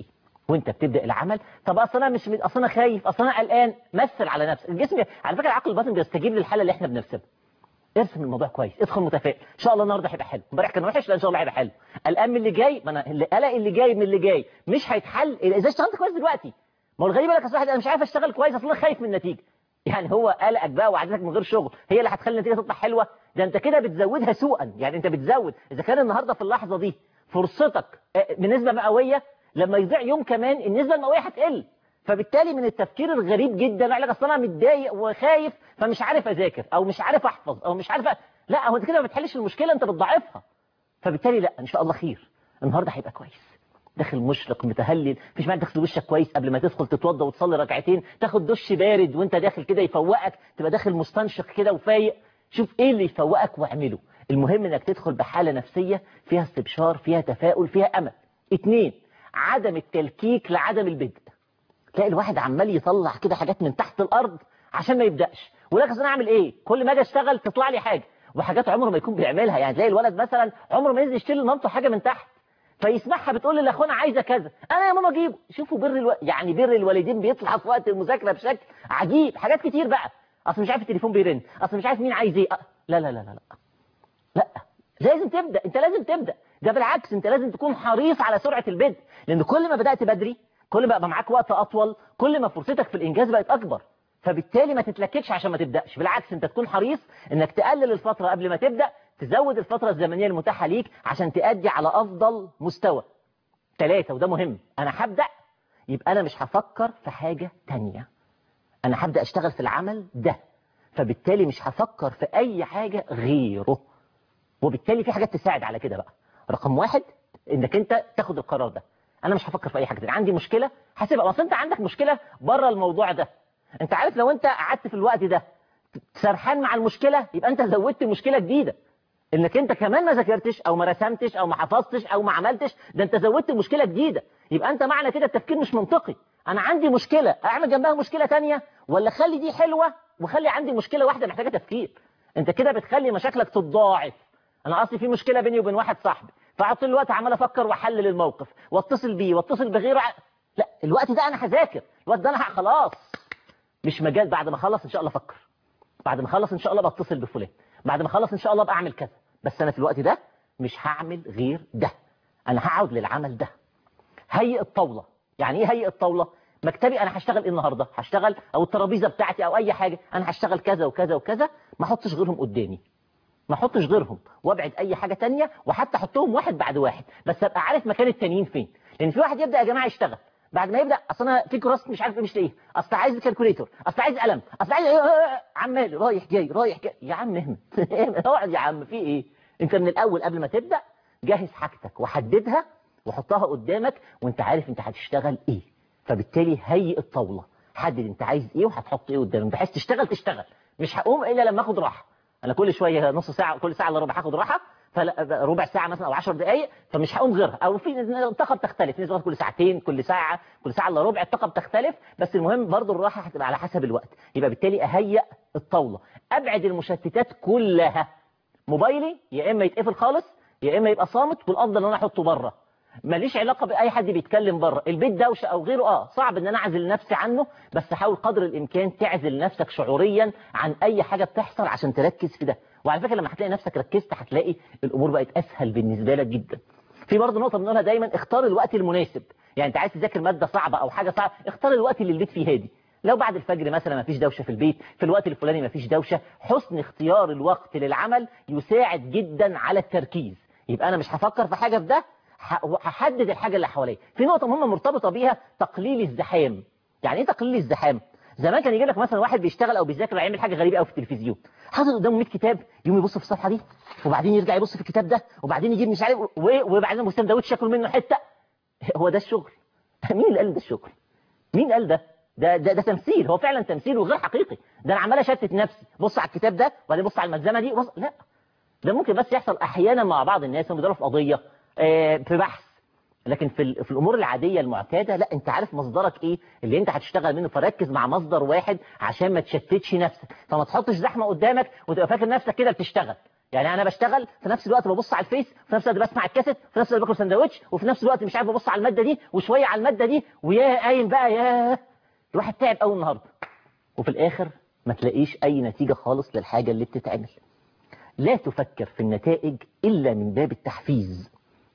وانت بتبدا العمل. طب اصل انا مش اصل انا خايف، اصل انا قلقان، مثل على نفسك. الجسم على فكره العقل الباطن بيستجيب للحاله اللي احنا بنرسمها. ارسم الموضوع كويس، ادخل متفائل، ان شاء الله النهارده هيبقى حلو، امبارح كان وحش، لا ان شاء الله هيبقى حلو. قلقان من اللي جاي، ما انا القلق اللي جاي من اللي جاي مش هيتحل اذا اشتغلت كويس دلوقتي. ما هو الغريب لك يا واحد انا مش عارف اشتغل كويس اصل انا خايف من النتيجه. يعني هو قلقك بقى وعادتك من غير شغل هي اللي هتخلي النتيجه تطلع حلوه؟ ده انت كده بتزودها سوءا. يعني انت بتزود، اذا كان النهارده في اللحظه دي فرصتك بنسبه مئويه، لما يضيع يوم كمان النسبه المئويه هتقل. فبالتالي من التفكير الغريب جدا يقول لك اصل انا متضايق وخايف فمش عارف اذاكر او مش عارف احفظ او مش عارف أ... لا هو انت كده ما بتحلش المشكله، انت بتضاعفها. فبالتالي لا ان شاء الله خير، النهارده هيبقى كويس. داخل مشرق متهلل، مفيش معنى تغسل وشك كويس قبل ما تدخل تتوضى وتصلي ركعتين، تاخد دش بارد وانت داخل كده يفوقك، تبقى داخل مستنشق كده وفايق. شوف ايه اللي يفوقك واعمله. المهم انك تدخل بحاله نفسيه فيها استبشار، فيها تفاؤل، فيها امل. اتنين، عدم التلكيك لعدم البدء. تلاقي الواحد عمال يطلع كده حاجات من تحت الارض عشان ما يبداش، ولكن انا اعمل ايه؟ كل ما اجي اشتغل تطلع لي حاجه، وحاجات عمره ما يكون بيعملها. يعني تلاقي الولد مثلا عمره ما ينزل يشتري لمامته حاجه من تحت، فيسمعها بتقول لاخونا عايزه كذا، انا يا ماما اجيبه. شوفوا بر الو... يعني بر الوالدين بيطلع في وقت المذاكره بشكل عجيب. حاجات كتير بقى، اصل مش عارف التليفون بيرن، اصل مش عارف مين عايز ايه. لا لا لا لا لا لا لازم تبدا، انت لازم تبدا. ده بالعكس انت لازم تكون حريص على سرعه البدء، لان كل ما بدات بدري كل ما بقى معاك وقت اطول كل ما فرصتك في الانجاز بقت اكبر. فبالتالي ما تتلككش عشان ما تبداش، بالعكس انت تكون حريص انك تقلل الفتره قبل ما تبدا، تزود الفتره الزمنيه المتاحه ليك عشان تأدي على افضل مستوى. ثلاثة، وده مهم، انا هبدا يبقى انا مش هفكر في حاجه تانية، انا هبدا اشتغل في العمل ده، فبالتالي مش هفكر في اي حاجه غيره. وبالتالي في حاجات تساعد على كده بقى. رقم واحد انك انت تاخد القرار ده، انا مش هفكر في اي حاجه تانية، عندي مشكله هسيبها. اصل انت عندك مشكله بره الموضوع ده، انت عارف لو انت قعدت في الوقت ده سرحان مع المشكله يبقى انت زودت مشكله جديده، انك انت كمان ما ذاكرتش او ما رسمتش او ما حفظتش او ما عملتش، ده انت زودت مشكله جديده. يبقى انت معنى كده التفكير مش منطقي. انا عندي مشكله اعمل جنبها مشكله تانية، ولا خلي دي حلوه وخلي عندي مشكله واحده محتاجه تفكير. انت كده بتخلي مشاكلك تتضاعف. انا اصلي في مشكله بيني وبين واحد صاحبي، فقعدت طول الوقت عمال افكر واحلل الموقف واتصل بيه واتصل بغيره. لا الوقت ده انا هذاكر، الوقت ده انا خلاص مش مجال. بعد ما اخلص ان شاء الله افكر، بعد ما اخلص ان شاء الله بتصل بفلان، بعد ما اخلص ان شاء الله بعمل كذا، بس انا في الوقت ده مش هعمل غير ده، انا هقعد للعمل ده. هيئ الطاوله. يعني ايه هيئ الطاوله؟ مكتبي انا هشتغل ايه النهارده؟ هشتغل او الترابيزه بتاعتي او اي حاجه انا هشتغل كذا وكذا وكذا، ما احطش غيرهم قدامي، ما احطش غيرهم وابعد اي حاجه تانية، وحتى احطهم واحد بعد واحد، بس ابقى عارف مكان التانيين فين. لان في واحد يبدا يا جماعه يشتغل، بعد ما يبدا اصل انا في كراسه مش عارف مش لاقيه، اصل عايز كالكوليتور، اصل عايز قلم، اصل عايز عمال رايح جاي رايح جاي. يا عم اهمل اقعد يا عم، في ايه؟ انت من الاول قبل ما تبدا جهز حاجتك وحددها وحطها قدامك وانت عارف انت هتشتغل ايه. فبالتالي هيئ الطاوله، حدد انت عايز ايه وهتحط ايه قدامك، بحيث تشتغل تشتغل. مش هقوم الا لما اخد راحه. انا كل شويه نص ساعه كل ساعه الا ربع هاخد راحه، فربع ساعه مثلا او عشر دقائق، فمش هقوم غيرها. او في الطاقه بتختلف، نسبه كل ساعتين كل ساعه كل ساعه الا ربع الطاقه بتختلف، بس المهم برضو الراحه هتبقى على حسب الوقت. يبقى بالتالي اهيئ الطاوله، ابعد المشتتات كلها. موبايلي يا اما يتقفل خالص يا اما يبقى صامت، والافضل ان انا احطه بره. ماليش علاقه باي حد بيتكلم بره، البيت دوشه او غيره اه صعب ان انا اعزل نفسي عنه، بس حاول قدر الامكان تعزل نفسك شعوريا عن اي حاجه بتحصل عشان تركز في ده. وعلى فكره لما هتلاقي نفسك ركزت هتلاقي الامور بقت اسهل بالنسبه لك جدا. في برضه نقطه بنقولها دايما، اختار الوقت المناسب. يعني انت عايز تذاكر ماده صعبه او حاجه صعبه، اختار الوقت اللي البيت فيه هادي. لو بعد الفجر مثلا ما فيش دوشه في البيت، في الوقت الفلاني ما فيش دوشه، حسن اختيار الوقت للعمل يساعد جدا على التركيز. يبقى انا مش هفكر في حاجه في ده، هحدد الحاجه اللي حواليا. في نقطه مهمه مرتبطه بيها، تقليل الزحام. يعني ايه تقليل الزحام؟ زمان كان يجي لك مثلا واحد بيشتغل او بيذاكر ويعمل حاجه غريبه قوي في التلفزيون، حاطط قدامه مية كتاب، يقوم يبص في الصفحه دي وبعدين يرجع يبص في الكتاب ده وبعدين يجيب مش عارف وبعدين ابو سندوتش ياكل منه حته. هو ده الشغل؟ مين اللي قال ده الشغل؟ مين قال ده؟ ده ده, ده تمثيل، هو فعلا تمثيل وغير حقيقي. ده انا عمال اشتت نفسي، بص على الكتاب ده وبعدين بص على الملزمه دي بص. لا ده ممكن بس يحصل احيانا مع بعض الناس بيدوروا في قضيه آه في بحث، لكن في في الامور العاديه المعتاده لا، انت عارف مصدرك ايه اللي انت هتشتغل منه، فركز مع مصدر واحد عشان ما تشتتش نفسك، فما تحطش زحمه قدامك وتبقى فاكر نفسك كده بتشتغل. يعني انا بشتغل في نفس الوقت ببص على الفيس، في نفس الوقت بسمع الكاسيت، في نفس الوقت باكل سندوتش، وفي نفس الوقت مش عارف ببص على الماده دي وشويه على الماده دي، ويا قايم بقى يا الواحد تعب قوي النهارده، وفي الاخر ما تلاقيش اي نتيجه خالص للحاجه اللي بتتعمل. لا تفكر في النتائج الا من باب التحفيز.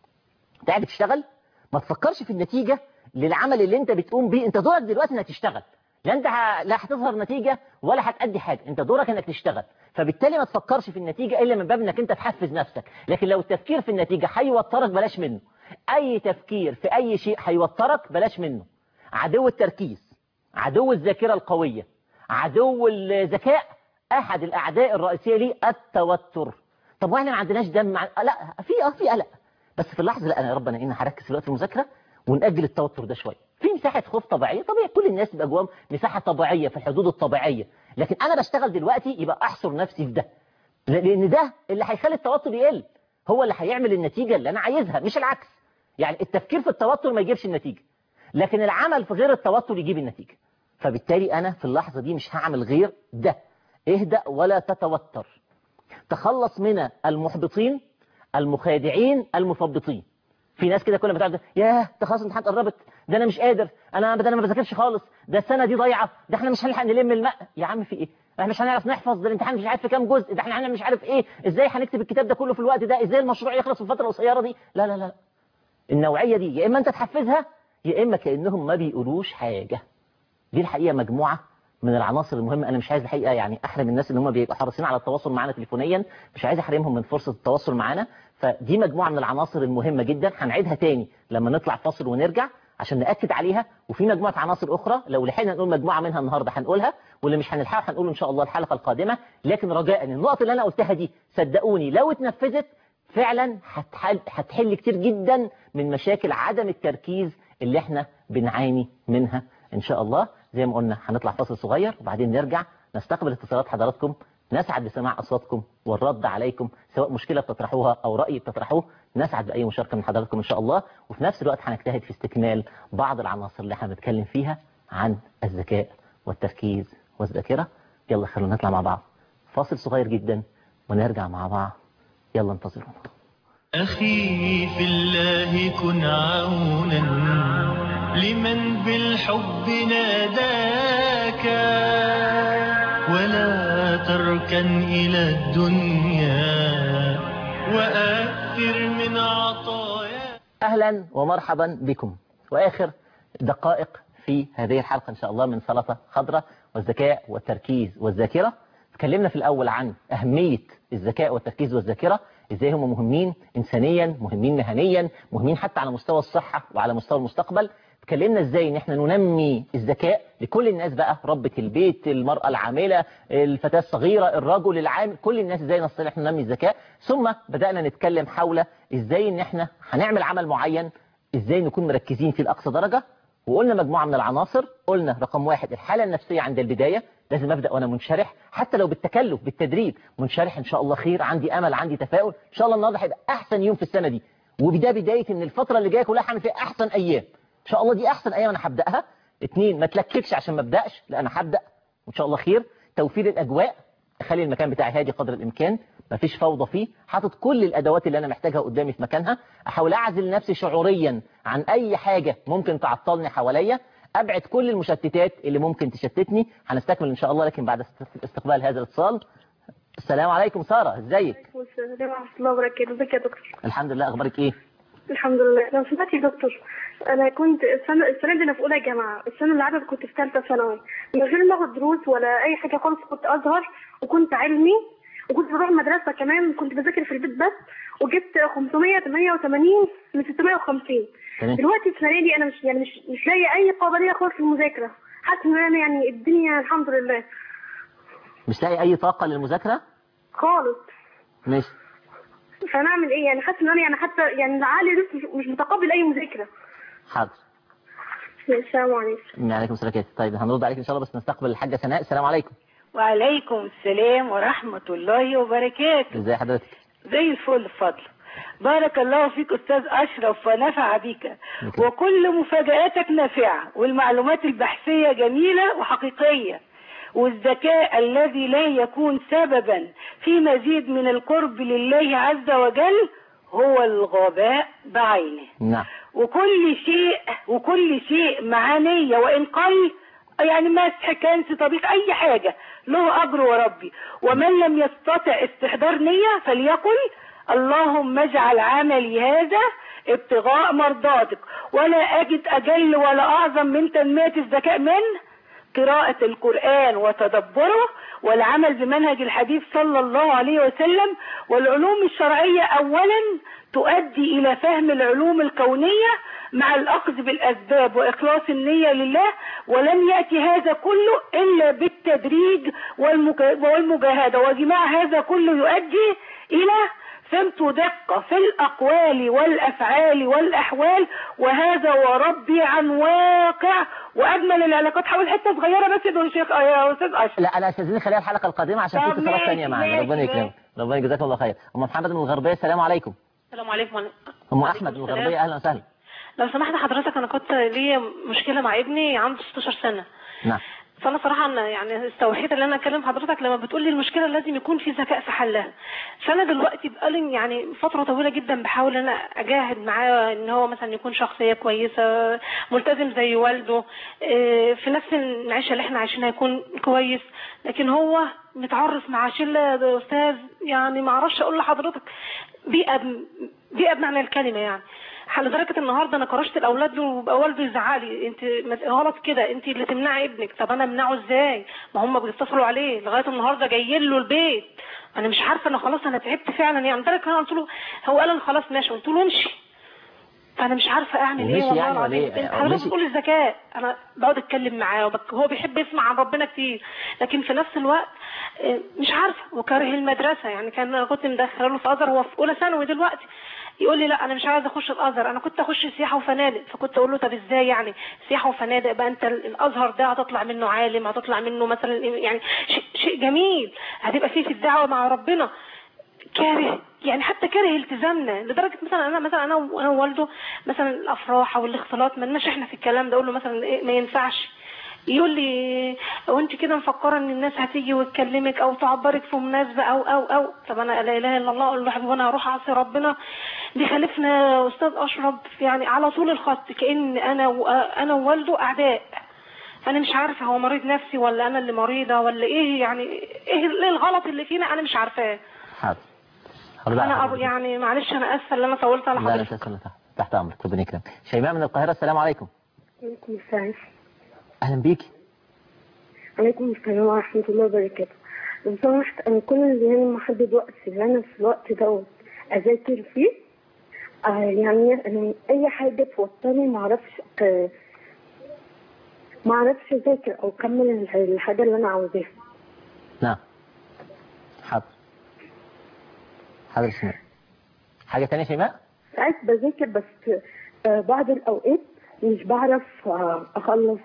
انت قاعد بتشتغل، ما تفكرش في النتيجه للعمل اللي انت بتقوم بيه، انت دورك دلوقتي انك تشتغل، لا انت ه... لا هتظهر نتيجه ولا هتأدي حاجه، انت دورك انك تشتغل، فبالتالي ما تفكرش في النتيجه الا من باب انك انت تحفز نفسك. لكن لو التفكير في النتيجه هيوترك بلاش منه. اي تفكير في اي شيء هيوترك بلاش منه. عدو التركيز، عدو الذاكره القويه، عدو الذكاء، احد الاعداء الرئيسيه ليه التوتر. طب واحنا ما عندناش دم مع... لا في اه في قلق، بس في اللحظه لا انا يا رب انا انا هركز دلوقتي في المذاكره ونأجل التوتر ده شويه. في مساحه خوف طبيعيه، طبيعي كل الناس بيبقى جواهم مساحه طبيعيه في الحدود الطبيعيه، لكن انا بشتغل دلوقتي يبقى احصر نفسي في ده، لان ده اللي هيخلي التوتر يقل، هو اللي هيعمل النتيجه اللي انا عايزها مش العكس. يعني التفكير في التوتر ما يجيبش النتيجه، لكن العمل في غير التوتر يجيب النتيجه. فبالتالي انا في اللحظه دي مش هعمل غير ده. اهدأ ولا تتوتر. تخلص من المحبطين المخادعين المثبطين. في ناس كده كل ما بتقعد ياه ده خلاص الامتحانات قربت، ده انا مش قادر، انا ده انا ما بذاكرش خالص، ده السنه دي ضايعه، ده احنا مش هنلحق نلم الماء. يا عم في ايه؟ احنا مش هنعرف نحفظ، ده الامتحان مش عارف في كام جزء، ده احنا مش عارف ايه، ازاي هنكتب الكتاب ده كله في الوقت ده، ازاي المشروع يخلص في الفتره القصيره دي. لا لا لا، النوعيه دي يا اما انت تحفزها يا اما كانهم ما بيقولوش حاجه. دي الحقيقه مجموعه من العناصر المهمه. انا مش عايز الحقيقه يعني احرم الناس اللي هم بيبقوا حريصين على التواصل معنا تليفونيا، مش عايز احرمهم من فرصه التواصل معنا. فدي مجموعه من العناصر المهمه جدا، هنعيدها تاني لما نطلع فاصل ونرجع عشان ناكد عليها. وفي مجموعه عناصر اخرى لو لحقنا نقول مجموعه منها النهارده هنقولها، واللي مش هنلحقها هنقوله ان شاء الله الحلقه القادمه. لكن رجاء النقط اللي انا قلتها دي صدقوني لو اتنفذت فعلا هتحل هتحل كتير جدا من مشاكل عدم التركيز اللي احنا بنعاني منها ان شاء الله. زي ما قلنا هنطلع فاصل صغير وبعدين نرجع نستقبل اتصالات حضراتكم، نسعد بسماع اصواتكم والرد عليكم، سواء مشكله بتطرحوها او راي بتطرحوه، نسعد باي مشاركه من حضراتكم ان شاء الله. وفي نفس الوقت هنجتهد في استكمال بعض العناصر اللي هنتكلم فيها عن الذكاء والتركيز والذاكره. يلا خلونا نطلع مع بعض فاصل صغير جدا ونرجع مع بعض. يلا انتظرونا. أخي في الله كن عونا لمن بالحب ناداك، ولا تركن إلى الدنيا وأكثر من عطايا. أهلا ومرحبا بكم، وآخر دقائق في هذه الحلقة إن شاء الله من سلطة خضراء والذكاء والتركيز والذاكرة. تكلمنا في الأول عن أهمية الذكاء والتركيز والذاكرة، ازاي هم مهمين انسانيا، مهمين مهنيا، مهمين حتى على مستوى الصحة وعلى مستوى المستقبل. اتكلمنا ازاي ان احنا ننمي الذكاء لكل الناس بقى، ربة البيت، المرأة العاملة، الفتاة الصغيرة، الرجل العامل، كل الناس ازاي نستطيع احنا ننمي الذكاء. ثم بدأنا نتكلم حول ازاي ان احنا هنعمل عمل معين، ازاي نكون مركزين فيه لأقصى درجة. وقلنا مجموعة من العناصر. قلنا رقم واحد الحالة النفسية عند البداية، لازم أبدأ وأنا منشرح حتى لو بالتكلف بالتدريب، منشرح إن شاء الله خير، عندي أمل، عندي تفاؤل، إن شاء الله النهارده هيبقى أحسن يوم في السنة دي، وبدا بداية إن الفترة اللي جاية كلها هعمل فيها أحسن أيام إن شاء الله. دي أحسن أيام أنا هبدأها. اتنين ما تلككش عشان ما أبدأش، لا أنا هبدأ وإن شاء الله خير. توفير الأجواء، أخلي المكان بتاعي هادي قدر الإمكان، مفيش فوضى فيه، حاطط كل الأدوات اللي أنا محتاجها قدامي في مكانها، أحاول أعزل نفسي شعوريا عن أي حاجة ممكن تعطلني حواليا، أبعد كل المشتتات اللي ممكن تشتتني. هنستكمل إن شاء الله لكن بعد استقبال هذا الاتصال. السلام عليكم سارة، ازيك؟ وعليكم السلام ورحمة الله وبركاته. ازيك يا دكتور؟ الحمد لله، أخبارك إيه؟ الحمد لله. لو سمعت يا دكتور، أنا كنت السنة السنة دي أنا في أولى جامعة، السنة اللي عدت كنت في ثالثة ثانوي، من غير ما آخد دروس ولا أي حاجة خالص، كنت أزهر وكنت علمي وكنت بروح المدرسة كمان، كنت بذاكر في البيت بس، وجبت خمسمية وتمانية وتمانين من ستمية وخمسين. دلوقتي السنة دي أنا مش يعني مش مش لاقية أي قابلية خالص في المذاكرة، حاسة إن أنا يعني الدنيا الحمد لله مش لاقي أي طاقة للمذاكرة؟ خالص. ماشي. فنعمل إيه يعني؟ حاسة إن أنا يعني حتى يعني عقلي لسه مش متقبل أي مذاكرة. حاضر. السلام عليكم. وعليكم السلام. طيب هنرد عليك إن شاء الله، بس نستقبل الحاجة سناء. السلام عليكم. وعليكم السلام ورحمة الله وبركاته. ازي حضرتك؟ زي الفل بفضل. بارك الله فيك أستاذ أشرف ونفع بك، وكل مفاجآتك نافعة، والمعلومات البحثية جميلة وحقيقية، والذكاء الذي لا يكون سببا في مزيد من القرب لله عز وجل هو الغباء بعينه. نعم. وكل شيء وكل شيء مع نية وإن قل، يعني مسح كنس طبيخ أي حاجة له أجر وربي. ومن لم يستطع استحضار نية فليقل اللهم اجعل عملي هذا ابتغاء مرضاتك، ولا أجد أجل ولا أعظم من تنمية الذكاء من قراءة القرآن وتدبره والعمل بمنهج الحديث صلى الله عليه وسلم. والعلوم الشرعية أولا تؤدي إلى فهم العلوم الكونية مع الأخذ بالأسباب وإخلاص النية لله، ولن يأتي هذا كله إلا بالتدريج والمجاهدة، وجماع هذا كله يؤدي إلى فهمت دقة في الأقوال والأفعال والأحوال، وهذا وربي عن واقع وأجمل العلاقات. حاول حتة صغيرة بس يا شيخ يا أستاذ أشرف. لا أنا أستاذني خليها الحلقة القادمة عشان في اتصالات ثانية معانا. ربنا يكرمك، ربنا يجزاكم الله خير. أم محمد من الغربية، السلام عليكم. السلام عليكم. أم أحمد من الغربية، أهلا وسهلا. لو سمحت حضرتك، أنا كنت ليا مشكلة مع ابني عنده ستاشر سنة. نعم. فانا صراحه أنا يعني استوحيت ان انا اكلم حضرتك لما بتقول لي المشكله لازم يكون في ذكاء في حلها. فانا دلوقتي بقالي يعني فتره طويله جدا بحاول ان انا اجاهد معاه ان هو مثلا يكون شخصيه كويسه، ملتزم زي والده، في نفس العيشه اللي احنا عايشينها يكون كويس، لكن هو متعرف مع شله يا استاذ، يعني ما اعرفش اقول لحضرتك بيئه بيئه بمعنى الكلمه. يعني لدرجه النهارده انا كرشت الاولاد وبقى والده يزعق لي انت غلط كده، انت اللي تمنعي ابنك. طب انا امنعه ازاي؟ ما هم بيتصلوا عليه لغايه النهارده جايين له البيت. انا مش عارفه، انا خلاص انا تعبت فعلا. يعني لدرجه انا قلت له، هو قال انا خلاص ماشي، قلت له امشي. فانا مش عارفه اعمل ايه والله العظيم. انت حضرتك بتقول الذكاء، انا بقعد اتكلم معاه وهو بيحب يسمع عن ربنا كتير، لكن في نفس الوقت مش عارفه وكاره المدرسه. يعني كان انا كنت مدخله له في ازهر، هو في اولى ثانوي دلوقتي، يقول لي لا انا مش عايز اخش الازهر، انا كنت اخش سياحه وفنادق. فكنت اقول له طب ازاي يعني سياحه وفنادق؟ بقى انت الازهر ده هتطلع منه عالم، هتطلع منه مثلا يعني شيء, شيء جميل، هتبقى فيه في الدعوه مع ربنا. كاره يعني حتى كاره التزامنا، لدرجه مثلا انا مثلا انا وانا ووالده مثلا الافراح او الاختلاط ما لناش احنا في الكلام ده. اقول له مثلا إيه ما ينفعش، يقول لي وانت كده مفكره ان الناس هتيجي وتكلمك او تعبرك في مناسبه او او او طب انا لا اله الا الله. اقول له حبيبي انا هروح اعصي ربنا؟ دي خالفنا استاذ اشرف يعني على طول الخط، كأن انا وانا ووالده اعداء. انا مش عارفه هو مريض نفسي ولا انا اللي مريضه ولا ايه، يعني ايه الغلط اللي فينا انا مش عارفاه. حاضر. انا أبو يعني معلش انا اسفه اللي انا طولت على حضرتك. لا لا تحت تحت امرك، ربنا يكرمك. شيماء من القاهره، السلام عليكم. وعليكم السلام. اهلا بيكي. وعليكم السلام ورحمه الله وبركاته. لو سمحت انا كل اللي يعني محدد وقت اللي انا في الوقت دوت اذاكر فيه، آه يعني أنا اي حاجه توترني ما اعرفش آه ما اعرفش اذاكر او اكمل الحاجه اللي انا عاوزاها. نعم. حاضر. حاضر شيماء. حاجه ثانيه شيماء؟ ساعات بذاكر بس آه بعض الاوقات مش بعرف آه اخلص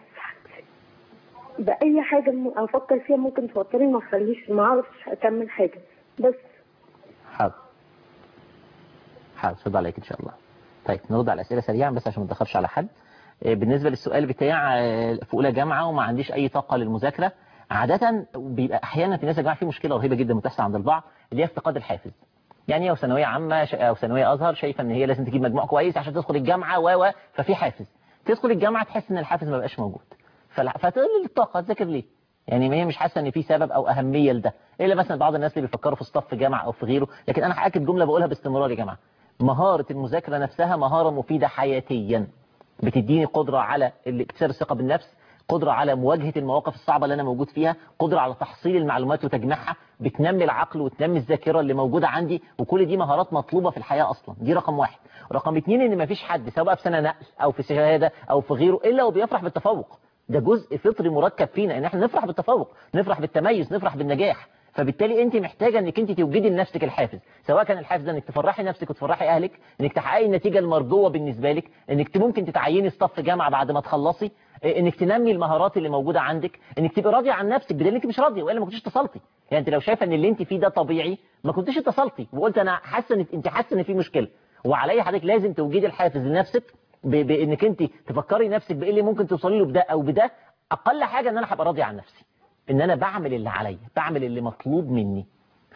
بأي حاجة أفكر فيها ممكن توترني ما أخليش ما أعرفش أكمل حاجة بس. حاضر. حاضر، رد عليك إن شاء الله. طيب نرد على الأسئلة سريعا بس عشان ما نتأخرش على حد. بالنسبة للسؤال بتاع في أولى جامعة وما عنديش أي طاقة للمذاكرة، عادة بيبقى أحيانا في ناس يا جماعة في مشكلة رهيبة جدا بتحصل عند البعض اللي هي افتقاد الحافز. يعني لو ثانوية عامة أو ثانوية أزهر شايفة إن هي لازم تجيب مجموع كويس عشان تدخل الجامعة و و ففي حافز. تدخل الجامعة تحس إن الحافز ما بقاش موجود. فتقلل الطاقة، تذاكر ليه؟ يعني ما هي مش حاسه ان في سبب او اهميه لده، الا مثلا بعض الناس اللي بيفكروا في صف جامعه او في غيره. لكن انا هاكد جمله بقولها باستمرار يا جماعه، مهاره المذاكره نفسها مهاره مفيده حياتيا، بتديني قدره على اكتساب الثقه بالنفس، قدره على مواجهه المواقف الصعبه اللي انا موجود فيها، قدره على تحصيل المعلومات وتجميعها، بتنمي العقل وتنمي الذاكره اللي موجوده عندي، وكل دي مهارات مطلوبه في الحياه اصلا. دي رقم واحد. رقم اتنين ان مفيش حد سواء في سنه نقل او في شهاده او في غيره الا وبيفرح بالتفوق. ده جزء فطري مركب فينا ان احنا نفرح بالتفوق، نفرح بالتميز، نفرح بالنجاح. فبالتالي انت محتاجه انك انت توجدي لنفسك الحافز، سواء كان الحافز ده انك تفرحي نفسك وتفرحي اهلك، انك تحققي النتيجه المرجوه بالنسبه لك، انك ممكن تتعيني صف جامعه بعد ما تخلصي، انك تنمي المهارات اللي موجوده عندك، انك تبقي راضيه عن نفسك بدل انك مش راضيه والا ما كنتيش اتصلتي. يعني انت لو شايفه ان اللي انت فيه ده طبيعي ما كنتيش اتصلتي وقلت انا حاسه ان انت حاسه ان في مشكله. وعلي حضرتك لازم توجدي الحافز لنفسك بانك انت تفكري نفسك بايه اللي ممكن توصلي له بده او بده. اقل حاجه ان انا هبقى راضي عن نفسي، ان انا بعمل اللي عليا، بعمل اللي مطلوب مني.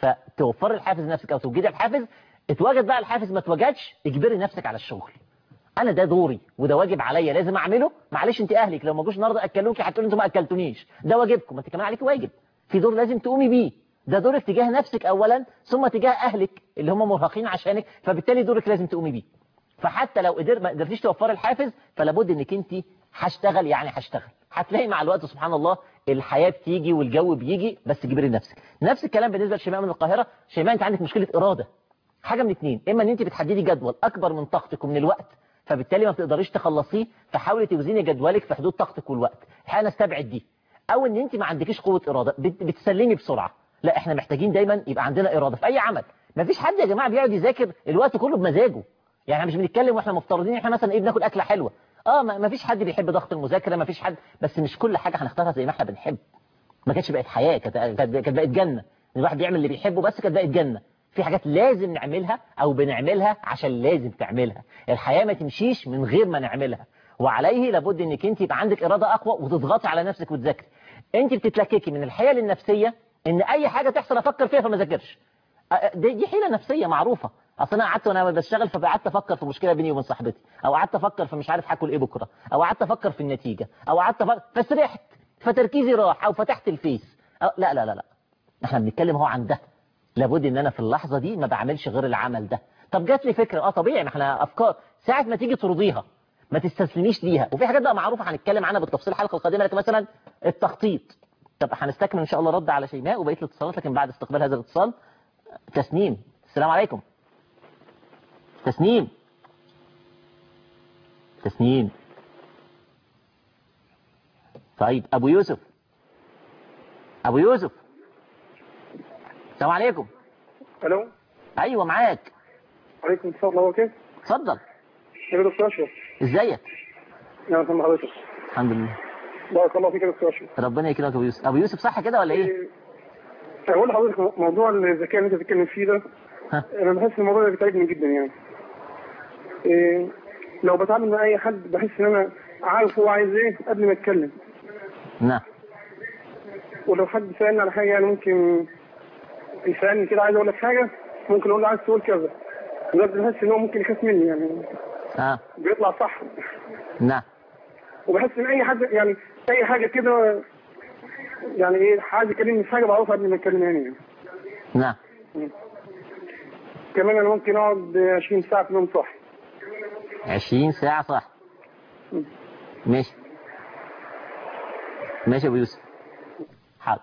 فتوفر الحافز لنفسك او توجدي الحافز. اتواجد بقى الحافز، ما اتوجدش اجبري نفسك على الشغل. انا ده دوري وده واجب عليا لازم اعمله. معلش انت اهلك لو ما جوش النهارده اكلوكي هتقولي انتوا ما اكلتونيش، ده واجبكم، انت كمان عليك واجب، في دور لازم تقومي بيه. ده دورك تجاه نفسك اولا، ثم تجاه اهلك اللي هم مرهقين عشانك، فبالتالي دورك لازم تقومي بيه. فحتى لو قدر ما قدرتيش توفري الحافز فلا بد انك انت هشتغل، يعني هشتغل. هتلاقي مع الوقت سبحان الله الحياه بتيجي والجو بيجي، بس جبري نفسك. نفس الكلام بالنسبه لشيماء من القاهره. شيماء انت عندك مشكله اراده، حاجه من اتنين، اما ان انت بتحددي جدول اكبر من طاقتك ومن الوقت فبالتالي ما بتقدريش تخلصيه، فحاولي توزني جدولك في حدود طاقتك والوقت. الحقيقه نستبعد دي. او ان انت ما عندكيش قوه اراده، بتسلمي بسرعه. لا، احنا محتاجين دايما يبقى عندنا اراده في اي عمل. ما فيش حد يا جماعه بيقعد يذاكر الوقت كله بمزاجه. يعني مش بنتكلم واحنا مفترضين احنا مثلا ايه بناكل اكله حلوه. اه ما فيش حد بيحب ضغط المذاكره، ما فيش حد، بس مش كل حاجه هنختارها زي ما احنا بنحب. ما كانتش بقت حياه، كانت كانت بقت جنه. الواحد بيعمل اللي بيحبه بس كانت بقت جنه. في حاجات لازم نعملها او بنعملها عشان لازم تعملها. الحياه ما تمشيش من غير ما نعملها، وعليه لابد انك انت يبقى عندك اراده اقوى وتضغطي على نفسك وتذاكري. انت بتتلككي من الحيل النفسيه ان اي حاجه تحصل افكر فيها فما ذاكرش. دي, دي حيله نفسيه معروفه. اصل انا قعدت وانا بشتغل فقعدت افكر في مشكله بيني وبين صاحبتي، او قعدت افكر في مش عارف هاكل ايه بكره، او قعدت افكر في النتيجه، او قعدت افكر فسرحت فتركيزي راح، او فتحت الفيس. أو لا لا لا لا احنا بنتكلم هو عن ده. لابد ان انا في اللحظه دي ما بعملش غير العمل ده. طب جات لي فكره، اه طبيعي، ما احنا افكار ساعه ما تيجي ترضيها ما تستسلميش ليها. وفي حاجات بقى معروفه هنتكلم عنها بالتفصيل الحلقه القادمه، لكن مثلا التخطيط. طب هنستكمل ان شاء الله رد على شيماء وبقيه الاتصالات، لكن بعد استقبال هذا الاتصال. تسنيم، السلام عليكم. تسنيم تسنيم طيب ابو يوسف، ابو يوسف السلام عليكم. الو. ايوه معاك. عليكم السلام ورحمه الله وبركاته. اتفضل. يا دكتور اشرف. ازيك؟ يا فندم حضرتك. الحمد لله. بارك الله فيك يا دكتور اشرف. ربنا يكرمك يا ابو يوسف. ابو يوسف صح كده ولا ايه؟ اقول لحضرتك موضوع الذكاء اللي انت بتتكلم فيه ده، ها. انا بحس الموضوع ده بيتعبني جدا يعني. إيه لو بتعامل مع اي حد بحس ان انا عارف هو عايز ايه قبل ما اتكلم. نعم. ولو حد سالني على حاجه يعني ممكن يسالني كده عايز اقول لك حاجه، ممكن اقول له عايز تقول كذا، بس بحس ان هو ممكن يخاف مني يعني. اه بيطلع صح. نعم. وبحس ان اي حد يعني اي حاجه كده يعني ايه عايز يكلمني في حاجه بعرفها قبل ما يتكلم يعني. نعم. كمان انا ممكن اقعد عشرين ساعه في اليوم صاحي. عشرين ساعه صح. ماشي ماشي يا ابو يوسف. حاضر.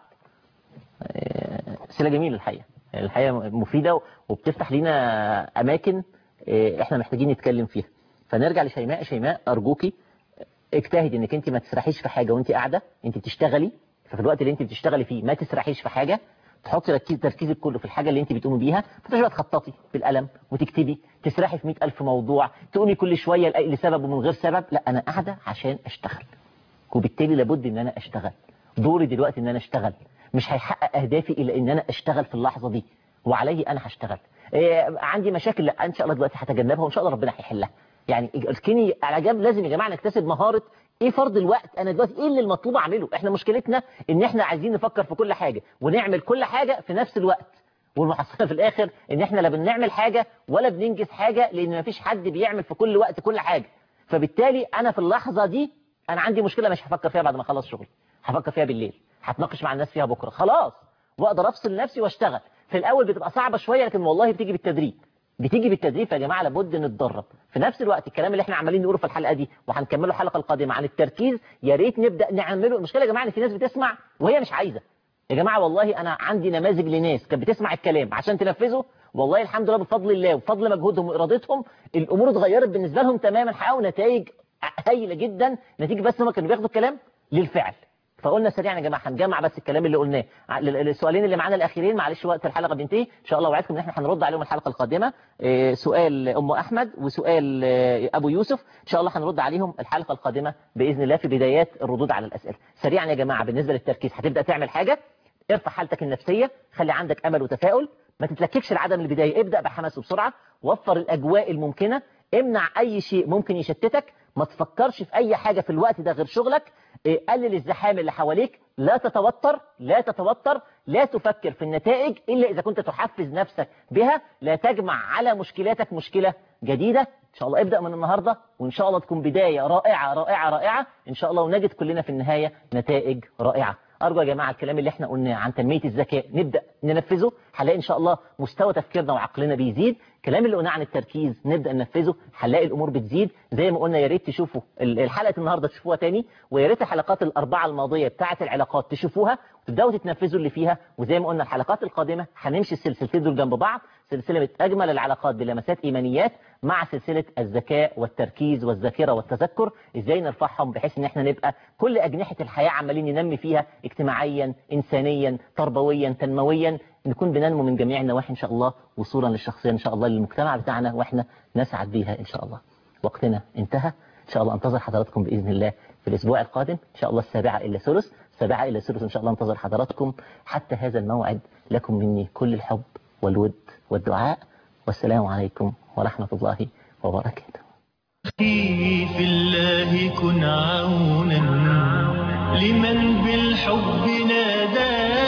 اسئله جميله الحقيقه، الحقيقه مفيده وبتفتح لنا اماكن احنا محتاجين نتكلم فيها. فنرجع لشيماء. شيماء ارجوكي اجتهدي انك انت ما تسرحيش في حاجه وانت قاعده، انت بتشتغلي، ففي الوقت اللي انت بتشتغلي فيه ما تسرحيش في حاجه، تحطي ركيز تركيزك كله في الحاجه اللي انت بتقومي بيها. فتبقى بقى تخططي بالقلم وتكتبي، تسرحي في مئة ألف موضوع، تقومي كل شويه لسبب ومن غير سبب. لا، انا قاعده عشان اشتغل، وبالتالي لابد ان انا اشتغل. دوري دلوقتي ان انا اشتغل، مش هيحقق اهدافي الا ان انا اشتغل في اللحظه دي، وعليه انا هشتغل. إيه عندي مشاكل، لا ان شاء الله دلوقتي هتجنبها وان شاء الله ربنا هيحلها. يعني اركني على جنب. لازم يا جماعه نكتسب مهاره ايه فرض الوقت. انا دلوقتي ايه اللي المطلوب اعمله؟ احنا مشكلتنا ان احنا عايزين نفكر في كل حاجه ونعمل كل حاجه في نفس الوقت، والمحصله في الاخر ان احنا لا بنعمل حاجه ولا بننجز حاجه، لان مفيش حد بيعمل في كل وقت كل حاجه. فبالتالي انا في اللحظه دي انا عندي مشكله مش هفكر فيها بعد ما اخلص شغلي، هفكر فيها بالليل، هتناقش مع الناس فيها بكره، خلاص، واقدر افصل نفسي واشتغل. في الاول بتبقى صعبه شويه، لكن والله بتيجي بالتدريب. بتيجي بالتدريب يا جماعه. لابد نتدرب. في نفس الوقت الكلام اللي احنا عمالين نقوله في الحلقه دي وهنكمله الحلقه القادمه عن التركيز، يا ريت نبدا نعمله. المشكله يا جماعه ان في ناس بتسمع وهي مش عايزه. يا جماعه والله انا عندي نماذج لناس كانت بتسمع الكلام عشان تنفذه، والله الحمد لله بفضل الله وبفضل مجهودهم وارادتهم الامور اتغيرت بالنسبه لهم تماما، حققوا نتائج هايله جدا نتيجه بس هم كانوا بياخدوا الكلام للفعل. فقلنا سريعا يا جماعه هنجمع بس الكلام اللي قلناه. السؤالين اللي معانا الاخيرين معلش وقت الحلقه بينتهي، ان شاء الله وعدكم ان احنا هنرد عليهم الحلقه القادمه. سؤال ام احمد وسؤال ابو يوسف ان شاء الله هنرد عليهم الحلقه القادمه باذن الله في بدايات الردود على الاسئله. سريعا يا جماعه بالنسبه للتركيز، هتبدا تعمل حاجه، ارفع حالتك النفسيه، خلي عندك امل وتفاؤل، ما تتلككش لعدم البدايه، ابدا بحماس وبسرعه، وفر الاجواء الممكنه، امنع اي شيء ممكن يشتتك، ما تفكرش في اي حاجه في الوقت ده غير شغلك، قلل الزحام اللي حواليك، لا تتوتر لا تتوتر لا تفكر في النتائج إلا إذا كنت تحفز نفسك بها. لا تجمع على مشكلاتك مشكلة جديدة. إن شاء الله ابدأ من النهاردة، وإن شاء الله تكون بداية رائعة رائعة رائعة إن شاء الله، ونجد كلنا في النهاية نتائج رائعة. أرجو يا جماعة الكلام اللي احنا قلناه عن تنمية الذكاء نبدأ ننفذه، هنلاقي إن شاء الله مستوى تفكيرنا وعقلنا بيزيد. الكلام اللي قلناه عن التركيز نبدأ ننفذه، هنلاقي الأمور بتزيد. زي ما قلنا يا ريت تشوفوا الحلقة النهاردة تشوفوها تاني، ويا ريت الحلقات الأربعة الماضية بتاعة العلاقات تشوفوها وتبدأوا تتنفذوا اللي فيها. وزي ما قلنا الحلقات القادمة هنمشي السلسلتين دول جنب بعض، سلسلة أجمل العلاقات بلمسات إيمانيات مع سلسلة الذكاء والتركيز والذاكرة والتذكر، إزاي نرفعهم بحيث إن احنا نبقى كل أجنحة الحياة عمالين ننمي فيها اجتماعيا إنسانيا تربويا تنمويا، نكون بننمو من جميع النواحي إن شاء الله، وصولا للشخصية إن شاء الله للمجتمع بتاعنا وإحنا نسعد بيها إن شاء الله. وقتنا انتهى، إن شاء الله انتظر حضراتكم بإذن الله في الأسبوع القادم إن شاء الله السابعة إلى ثلث السابعة إلى ثلث إن شاء الله انتظر حضراتكم. حتى هذا الموعد لكم مني كل الحب والود والدعاء، والسلام عليكم ورحمة الله وبركاته. أخي في الله كن عونا لمن بالحب نادى